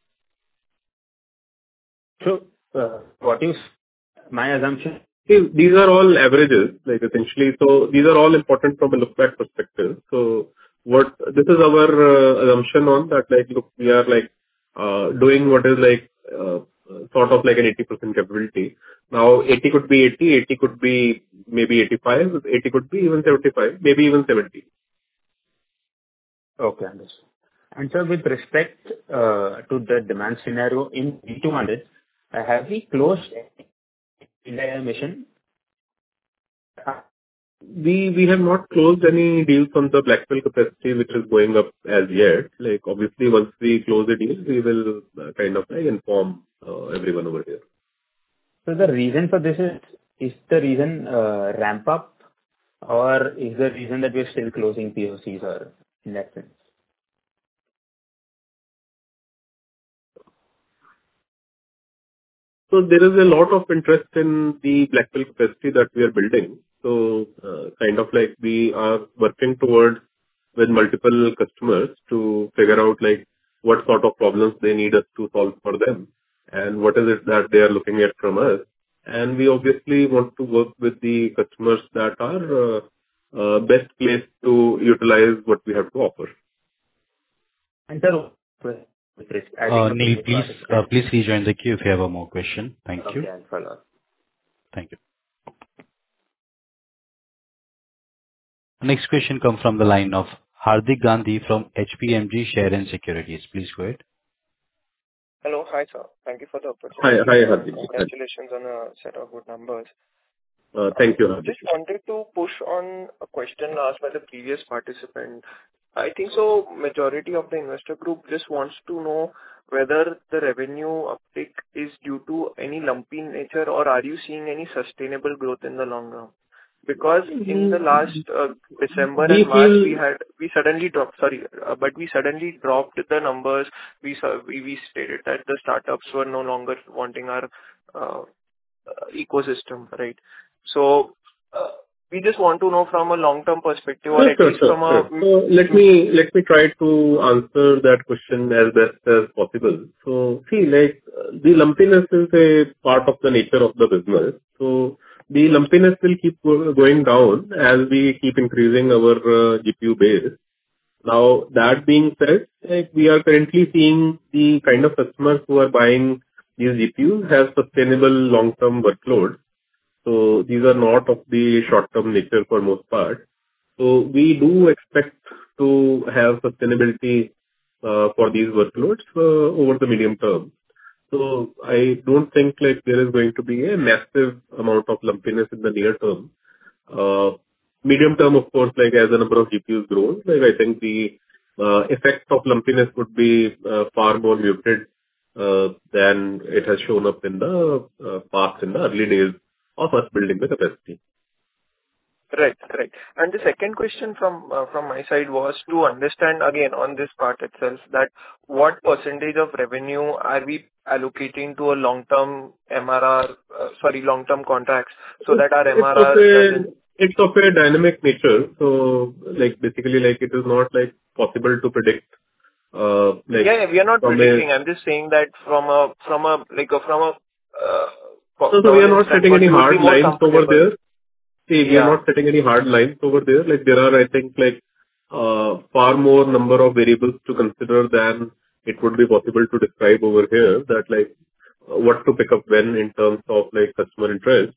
So, uh, what is my assumption? See, these are all averages, like, essentially. So these are all important from a look-back perspective. So what this is our uh, assumption on that, like, look, we are, like, uh, doing what is like, uh, sort of like an eighty percent capability. Now, eighty could be eighty, eighty could be maybe eighty-five, eighty could be even seventy-five, maybe even seventy. Okay, understood. And so with respect uh, to the demand scenario in B two hundred, uh, have we closed India mission? We we have not closed any deals on the Blackwell capacity, which is going up as yet. Like, obviously, once we close the deal, we will uh, kind of like inform uh, everyone over here. So the reason for this is, is the reason uh, ramp up, or is the reason that we're still closing P O Cs, or in that sense? So there is a lot of interest in the Blackwell capacity that we are building. So, uh, kind of like we are working towards with multiple customers to figure out, like, what sort of problems they need us to solve for them, and what is it that they are looking at from us. And we obviously want to work with the customers that are uh, uh, best placed to utilize what we have to offer. And sir, with with risk, I think Uh, the Neil, previous please, uh, participant. please rejoin the queue if you have a more question. Thank you. Okay, I'll follow up. Thank you. Next question comes from the line of Hardik Gandhi from H P M G Share and Securities. Please go ahead. Hello. Hi, sir. Thank you for the Hi, opportunity. hi, Uh, Hardik. Congratulations on a set of good numbers. Uh, Thank you, Hardik. Just wanted to push on a question asked by the previous participant. I think so majority of the investor group just wants to know whether the revenue uptick is due to any lumpy nature, or are you seeing any sustainable growth in the long run? Because in the last uh, December We and March, feel- we had we suddenly dropped. Sorry, uh, but we suddenly dropped the numbers. We saw, we we stated that the startups were no longer wanting our uh, uh, ecosystem, right? So, uh, we just want to know from a long-term perspective, or Sure, at sure, least sure, from a... sure. So let me let me try to answer that question as best as possible. So see, like, uh, the lumpiness is a part of the nature of the business. So the lumpiness will keep go- going down as we keep increasing our uh, G P U base. Now, that being said, like, we are currently seeing the kind of customers who are buying these G P Us have sustainable long-term workloads. So these are not of the short-term nature for most part. So we do expect to have sustainability uh, for these workloads uh, over the medium term. So I don't think, like, there is going to be a massive amount of lumpiness in the near term. Uh, Medium term, of course, like, as the number of G P Us grows, like, I think the uh, effect of lumpiness would be uh, far more muted uh, than it has shown up in the uh, past, in the early days of us building the capacity. Right. Right. And the second question from uh, from my side was to understand again on this part itself, that what percentage of revenue are we allocating to a long-term M R R, uh, sorry, long-term contracts, so that our It's of M R R a doesn't... it's of a dynamic nature. So, like, basically, like, it is not, like, possible to predict, uh, like, Yeah, yeah, we are not from a... predicting. I'm just saying that from a, from a, like, a- from a uh, So, so we are governance not setting standpoint, any we would be hard more lines over comfortable. there. See, we are Yeah. not setting any hard lines over there. Like, there are, I think, like, uh, far more number of variables to consider than it would be possible to describe over here, that, like, uh, what to pick up when in terms of, like, customer interest.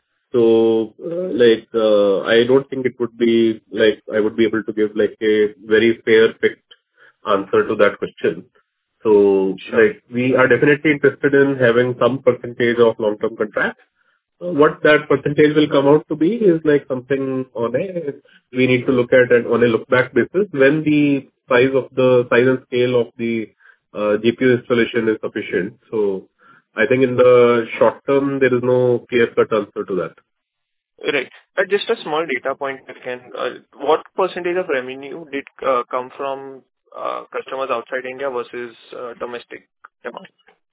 So, uh, like, uh, I don't think it would be like I would be able to give, like, a very fair, fixed answer to that question. So, Sure. like, we are definitely interested in having some percentage of long-term contracts. Uh, What that percentage will come out to be is, like, something on a we need to look at it on a look-back basis when the size of the size and scale of the uh, G P U installation is sufficient. So I think in the short term, there is no clear-cut answer to that. Right. Uh, Just a small data point, if you can. uh, What percentage of revenue did uh, come from uh, customers outside India versus uh, domestic demand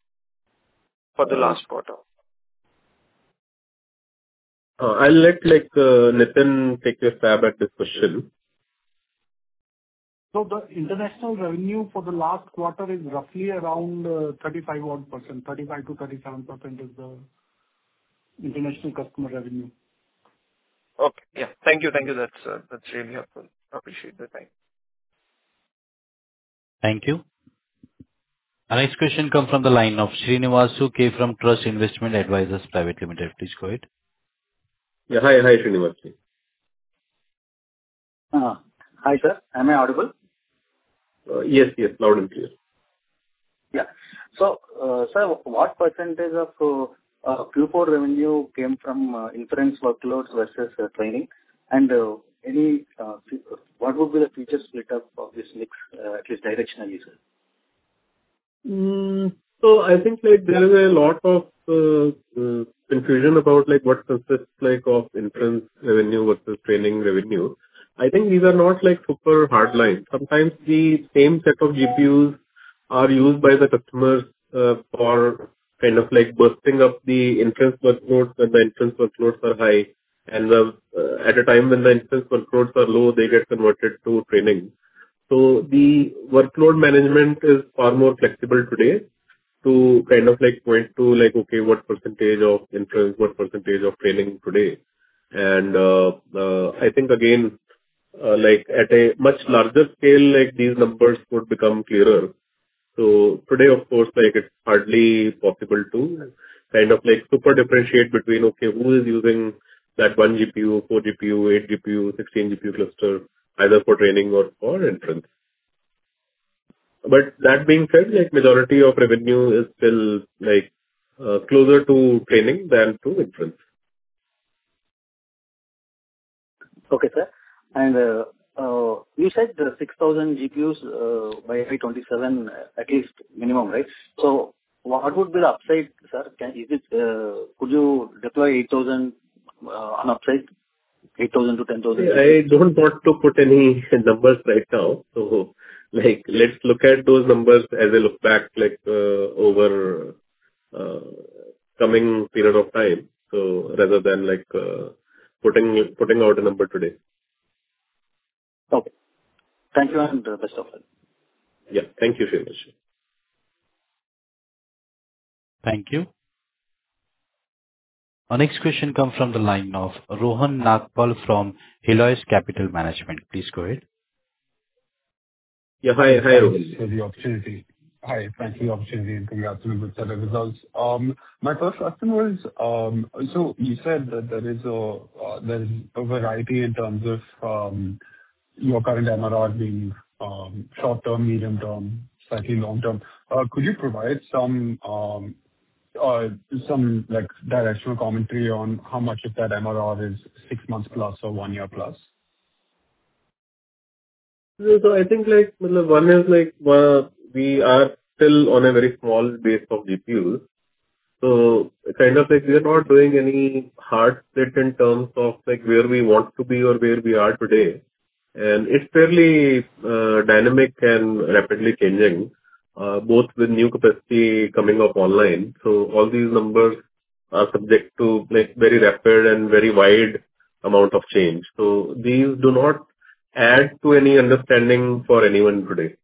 for the Uh, last quarter? uh, I'll let, like, uh, Nitin take a stab at this question. So the international revenue for the last quarter is roughly around uh, thirty-five odd percent. thirty-five to thirty-seven percent is the international customer revenue. Okay. Yeah. Thank you. Thank you. That's uh, that's really helpful. Appreciate the time. Thank you. Our next question comes from the line of Srinivasu K from Trust Investment Advisors Private Limited. Please go ahead. Yeah. Hi, hi, Srinivas. Uh, Hi, sir. Am I audible? Uh, Yes, yes, loud and clear. Yeah. So, uh, sir, what percentage of uh, uh, Q four revenue came from uh, inference workloads versus uh, training? And uh, any uh, fu- what would be the future split up of this mix, uh, at least directionally, sir? Mm, So I think, like, there is a lot of uh, uh, confusion about, like, what consists, like, of inference revenue versus training revenue. I think these are not, like, super hard lines. Sometimes the same set of G P Us are used by the customers uh, for kind of like bursting up the inference workloads when the inference workloads are high, and the, uh, at a time when the inference workloads are low, they get converted to training. So the workload management is far more flexible today to kind of like point to like, okay, what percentage of inference, what percentage of training today. And uh, uh, I think again, uh, like at a much larger scale, like these numbers would become clearer. So today, of course, like it's hardly possible to kind of like super differentiate between, okay, who is using that one G P U, four G P U, eight G P U, sixteen G P U cluster, either for training or for inference. But that being said, like majority of revenue is still like uh, closer to training than to inference. Okay, sir. And uh, uh, you said the six thousand G P Us uh, by F Y twenty-seven uh, at least minimum, right? So what would be the upside, sir? Can is it? Uh, could you deploy eight thousand uh, on upside? eight thousand to ten thousand? I don't want to put any numbers right now. So, like, let's look at those numbers as I look back, like, uh, over uh, coming period of time. So rather than, like, uh, putting putting out a number today. Okay. Thank you, and uh, best of luck. Yeah. Thank you, Shailesh. Thank you. Our next question comes from the line of Rohan Nagpal from Helios Capital Management. Please go ahead. Yeah. Hi. Hi, Rohan. Thanks for the opportunity. Hi, thanks for the opportunity, and congrats on a good set of results. Um, My first question was, um, so you said that there is a uh, there is a variety in terms of um, your current M R R being um, short-term, medium-term, slightly long-term. Uh, Could you provide some um, uh, some like directional commentary on how much of that M R R is six months plus or one year plus? So I think, like, well, one is like, uh, we are still on a very small base of G P Us. So kind of like we are not doing any hard split in terms of like where we want to be or where we are today. And it's fairly uh, dynamic and rapidly changing, uh, both with new capacity coming up online. So all these numbers are subject to like very rapid and very wide amount of change. So these do not add to any understanding for anyone today.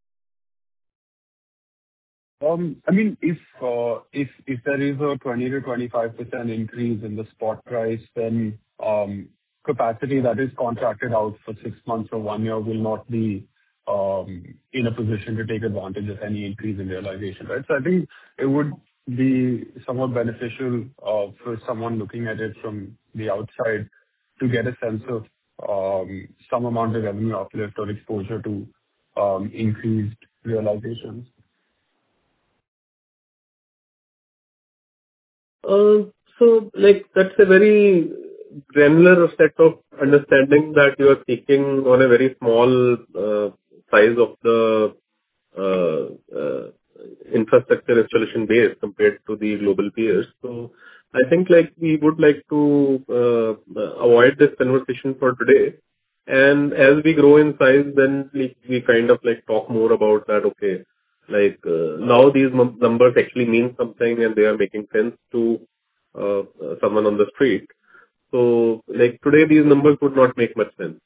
Um, I mean, if uh, if if there is a twenty to twenty-five percent increase in the spot price, then um, capacity that is contracted out for six months or one year will not be um, in a position to take advantage of any increase in realization, right? So I think it would be somewhat beneficial uh, for someone looking at it from the outside to get a sense of um, some amount of revenue uplift or exposure to um, increased realizations. Uh, So, like, that's a very granular set of understanding that you are seeking on a very small uh, size of the uh, uh, infrastructure installation base compared to the global peers. So I think, like, we would like to uh, avoid this conversation for today. And as we grow in size, then we we kind of, like, talk more about that, okay, like, uh, now these num- numbers actually mean something, and they are making sense to uh, uh, someone on the street. So, like, today, these numbers would not make much sense.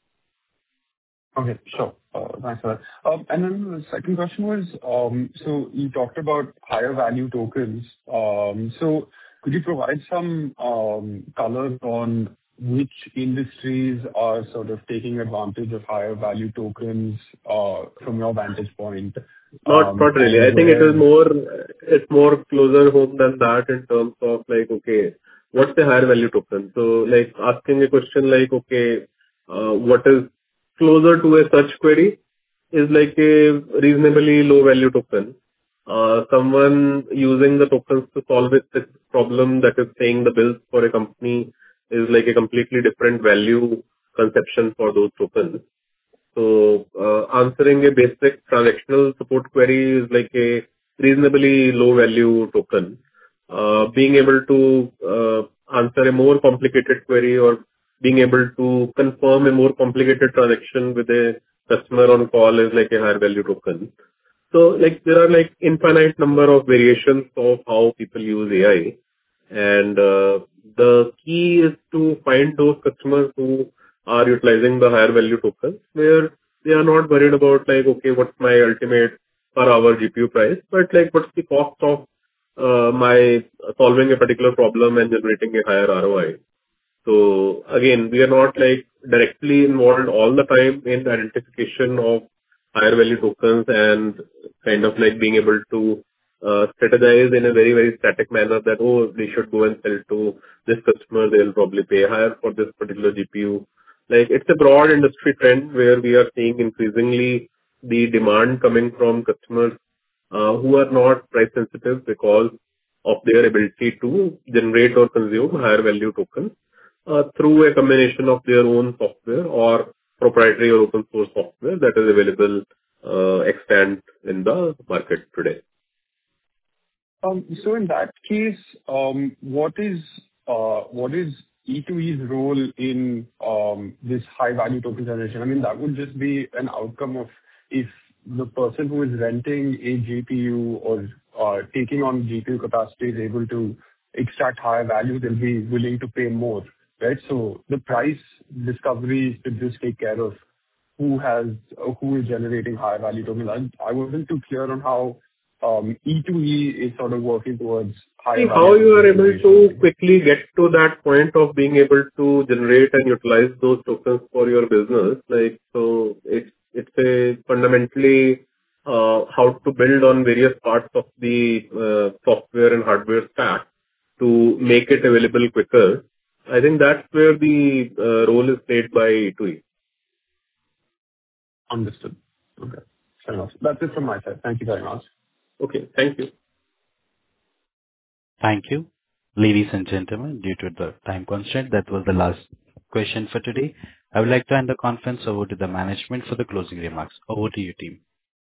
Okay, sure. Uh, Thanks for that. Um, And then the second question was, um, so you talked about higher value tokens. Um, So could you provide some um, color on which industries are sort of taking advantage of higher value tokens, uh, from your vantage point? Not Um, not really. And I think it is where... more, it's more closer home than that in terms of like, okay, what's the higher value token? So, like, asking a question like, okay, uh, what is closer to a search query is like a reasonably low value token. Uh, Someone using the tokens to solve a specific problem that is paying the bills for a company is like a completely different value conception for those tokens. So, uh, answering a basic transactional support query is like a reasonably low value token. Uh, Being able to uh, answer a more complicated query or being able to confirm a more complicated transaction with a customer on call is like a higher value token. So, like, there are like infinite number of variations of how people use A I. And uh, the key is to find those customers who are utilizing the higher value tokens, where they are not worried about like, okay, what's my ultimate per hour G P U price, but like, what's the cost of uh, my solving a particular problem and generating a higher R O I. So again, we are not like directly involved all the time in the identification of higher value tokens and kind of like being able to uh, strategize in a very, very static manner that, oh, they should go and sell to this customer, they'll probably pay higher for this particular G P U. Like, it's a broad industry trend where we are seeing increasingly the demand coming from customers uh, who are not price sensitive because of their ability to generate or consume higher value tokens. uh, through a combination of their own software or proprietary or open source software that is available uh, extant in the market today. Um, So in that case, um, what is uh, what is E two E's role in um, this high-value token generation? I mean, that would just be an outcome of if the person who is renting a G P U or uh, taking on G P U capacity is able to extract higher value, they'll be willing to pay more, right? So the price discovery should just take care of who has uh, who is generating higher value tokens. I I wasn't too clear on how um, E two E is sort of working towards higher See value how you are token able generation. to quickly get to that point of being able to generate and utilize those tokens for your business. Like, so it's it's a fundamentally uh, how to build on various parts of the uh, software and hardware stack to make it available quicker. I think that's where the uh, role is played by E two E. Understood. Okay. Fair enough. That's it from my side. Thank you very much. Okay. Thank you. Thank you. Ladies and gentlemen, due to the time constraint, that was the last question for today. I would like to hand the conference over to the management for the closing remarks. Over to you, team.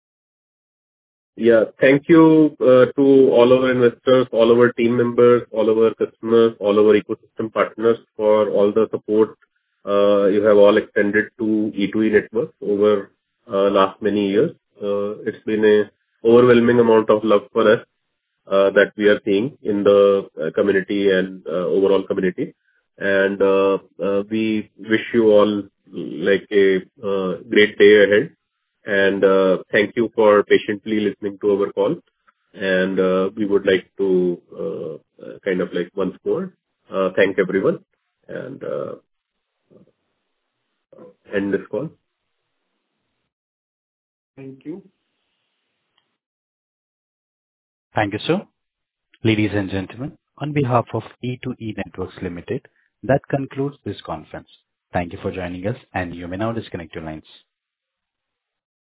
Yeah. Thank you uh, to all our investors, all our team members, all our customers, all our ecosystem partners for all the support uh, you have all extended to E two E Networks over uh, last many years. Uh, It's been a overwhelming amount of love for us uh, that we are seeing in the uh, community and uh, overall community. And uh, uh, we wish you all like a uh, great day ahead. And uh, thank you for patiently listening to our call. And uh, we would like to uh, uh, kind of like once more uh, thank everyone and uh, end this call. Thank you. Thank you, sir. Ladies and gentlemen, on behalf of E two E Networks Limited, that concludes this conference. Thank you for joining us, and you may now disconnect your lines.